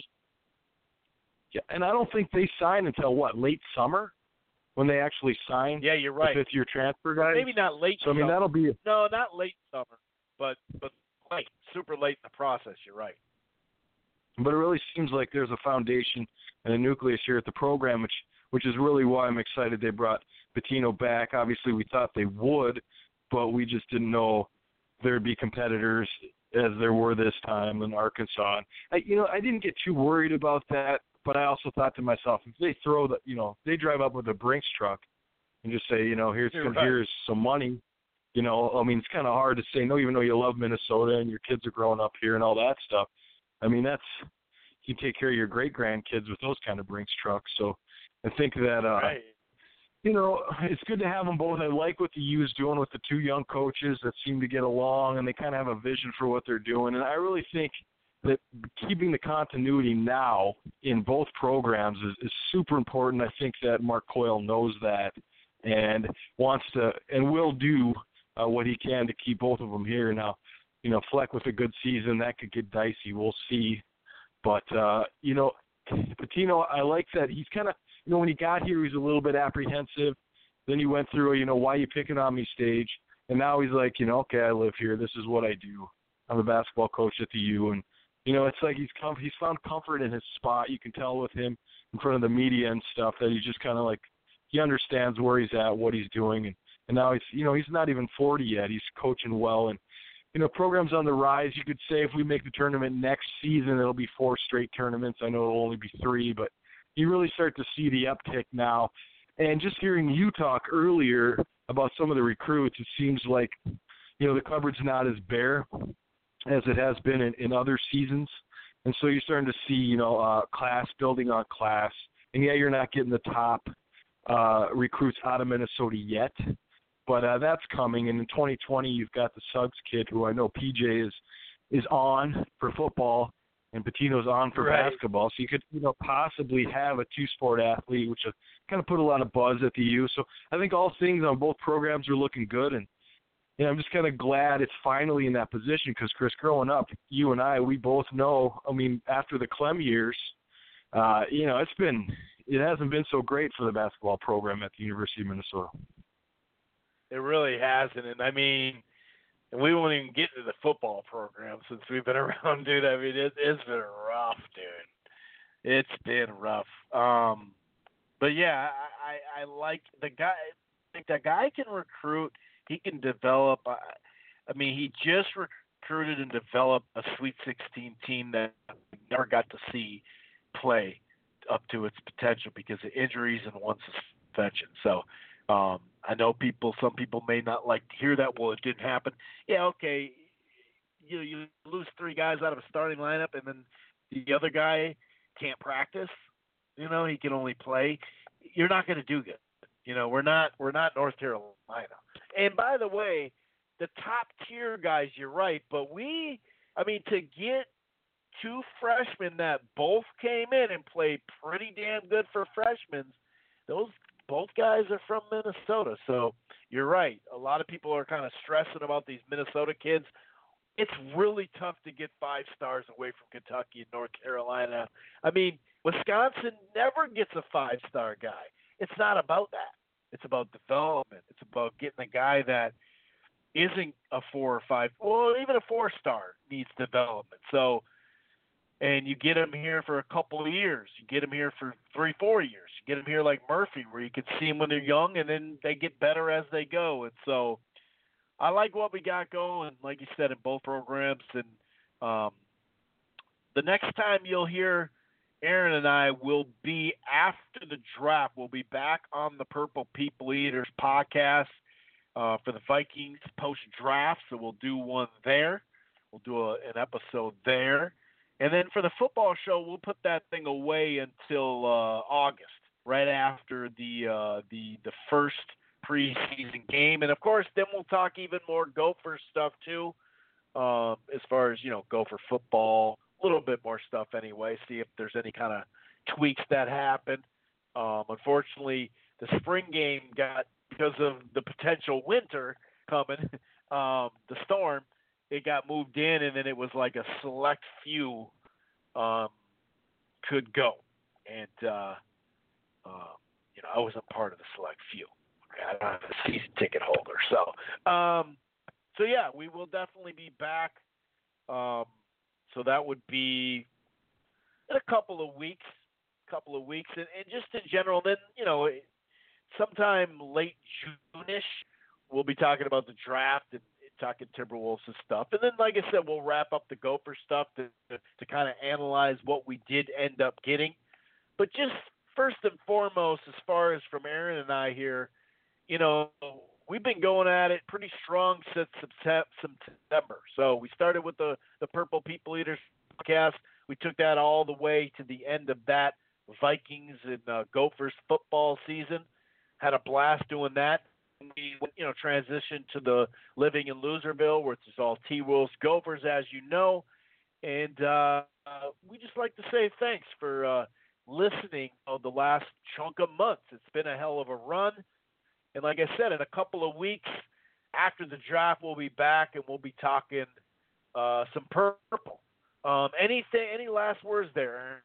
Yeah, and I don't think they sign until, late summer when they actually sign you're right. the fifth-year transfer guys? Maybe not late summer. So, I mean, that'll be – No, not late summer, but late, super late in the process. You're right. But it really seems like there's a foundation and a nucleus here at the program, which is really why I'm excited they brought Pitino back. Obviously, we thought they would, but we just didn't know there'd be competitors as there were this time in Arkansas. I didn't get too worried about that, but I also thought to myself, if they throw they drive up with a Brinks truck and just say, here's some money. I mean, it's kind of hard to say no, even though you love Minnesota and your kids are growing up here and all that stuff. I mean, you take care of your great-grandkids with those kind of Brinks trucks. So I think that, it's good to have them both. I like what the U is doing with the two young coaches that seem to get along, and they kind of have a vision for what they're doing. And I really think that keeping the continuity now in both programs is super important. I think that Mark Coyle knows that and wants to and will do what he can to keep both of them here. Now, Fleck with a good season, that could get dicey. We'll see. But, Pitino, I like that he's kind of, when he got here, he was a little bit apprehensive. Then he went through, why are you picking on me stage? And now he's like, okay, I live here. This is what I do. I'm a basketball coach at the U. And, it's like he's found comfort in his spot. You can tell with him in front of the media and stuff that he's just kind of like, he understands where he's at, what he's doing. And now he's, he's not even 40 yet. He's coaching well. And, program's on the rise. You could say if we make the tournament next season, it'll be 4 straight tournaments. I know it'll only be 3, but you really start to see the uptick now. And just hearing you talk earlier about some of the recruits, it seems like, the cupboard's not as bare as it has been in other seasons. And so you're starting to see, class building on class. And, you're not getting the top recruits out of Minnesota yet. But that's coming, and in 2020 you've got the Suggs kid, who I know PJ is on for football, and Pitino's on for basketball. So you could possibly have a 2-sport athlete, which kind of put a lot of buzz at the U. So I think all things on both programs are looking good, and I'm just kind of glad it's finally in that position because, Chris, growing up, you and I, we both know. I mean, after the Clem years, it hasn't been so great for the basketball program at the University of Minnesota. It really hasn't, and I mean, we won't even get to the football program since we've been around, dude. I mean, it's been rough, dude. It's been rough. But yeah, I like the guy. The guy can recruit. He can develop. I mean, he just recruited and developed a Sweet 16 team that we never got to see play up to its potential because of injuries and one suspension. So. I know some people may not like to hear that. Well, it didn't happen. Yeah, okay. You lose 3 guys out of a starting lineup, and then the other guy can't practice. He can only play. You're not going to do good. We're not North Carolina. And by the way, the top tier guys, you're right. But to get 2 freshmen that both came in and played pretty damn good for freshmen, both guys are from Minnesota, so you're right. A lot of people are kind of stressing about these Minnesota kids. It's really tough to get 5 stars away from Kentucky and North Carolina. I mean, Wisconsin never gets a 5-star guy. It's not about that. It's about development. It's about getting a guy that isn't a 4 or 5, well, even a 4-star needs development. So, and you get him here for a couple of years. You get him here for 3-4 years. You get him here like Murphy, where you can see them when they're young, and then they get better as they go. And so I like what we got going, like you said, in both programs. And the next time you'll hear Aaron and I will be after the draft. We'll be back on the Purple People Eaters podcast. for the Vikings post-draft, so we'll do one there. We'll do an episode there. And then for the football show, we'll put that thing away until August, right after the first preseason game. And, of course, then we'll talk even more Gopher stuff, too, as far as, Gopher football, a little bit more stuff anyway, see if there's any kind of tweaks that happen. Unfortunately, the spring game because of the potential winter coming, the storm, it got moved in, and then it was like a select few could go. And, I wasn't part of the select few. Okay, I'm not a season ticket holder. So yeah, we will definitely be back. So that would be in a couple of weeks. And just in general, then, sometime late June-ish, we'll be talking about the draft and talking Timberwolves and stuff. And then, like I said, we'll wrap up the Gopher stuff to kind of analyze what we did end up getting. But just first and foremost, as far as from Aaron and I here, we've been going at it pretty strong since September. So we started with the Purple People Eaters podcast. We took that all the way to the end of that Vikings and Gophers football season. Had a blast doing that. We, transitioned to the Living in Loserville, which is all T-Wolves Gophers, as you know. And we just like to say thanks for listening the last chunk of months. It's been a hell of a run. And like I said, in a couple of weeks after the draft, we'll be back and we'll be talking some Purple. Any last words there, Aaron?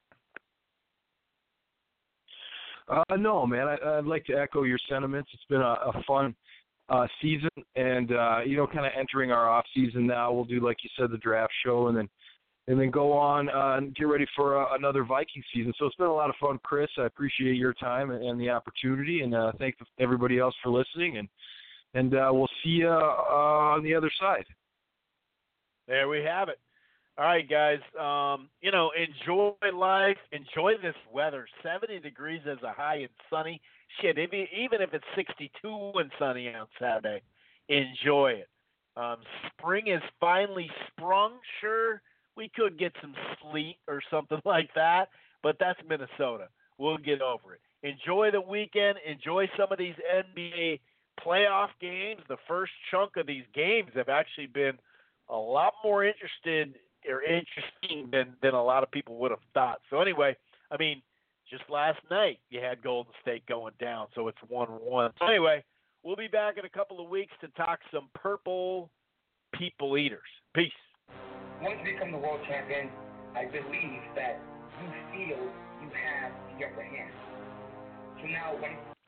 No, man. I'd like to echo your sentiments. It's been a fun season, and kind of entering our off season now. We'll do, like you said, the draft show, and then go on and get ready for another Viking season. So it's been a lot of fun, Chris. I appreciate your time and the opportunity, and thank everybody else for listening. And we'll see you on the other side. There we have it. All right, guys. Enjoy life. Enjoy this weather. 70 degrees as a high and sunny. Shit, even if it's 62 and sunny on Saturday, enjoy it. Spring is finally sprung. Sure, we could get some sleet or something like that, but that's Minnesota. We'll get over it. Enjoy the weekend. Enjoy some of these NBA playoff games. The first chunk of these games have actually been a lot more interesting than a lot of people would have thought. So anyway, just last night you had Golden State going down, so it's 1-1. So anyway, we'll be back in a couple of weeks to talk some Purple People Eaters. Peace. Once you become the world champion, I believe that you feel you have the upper hand. So now when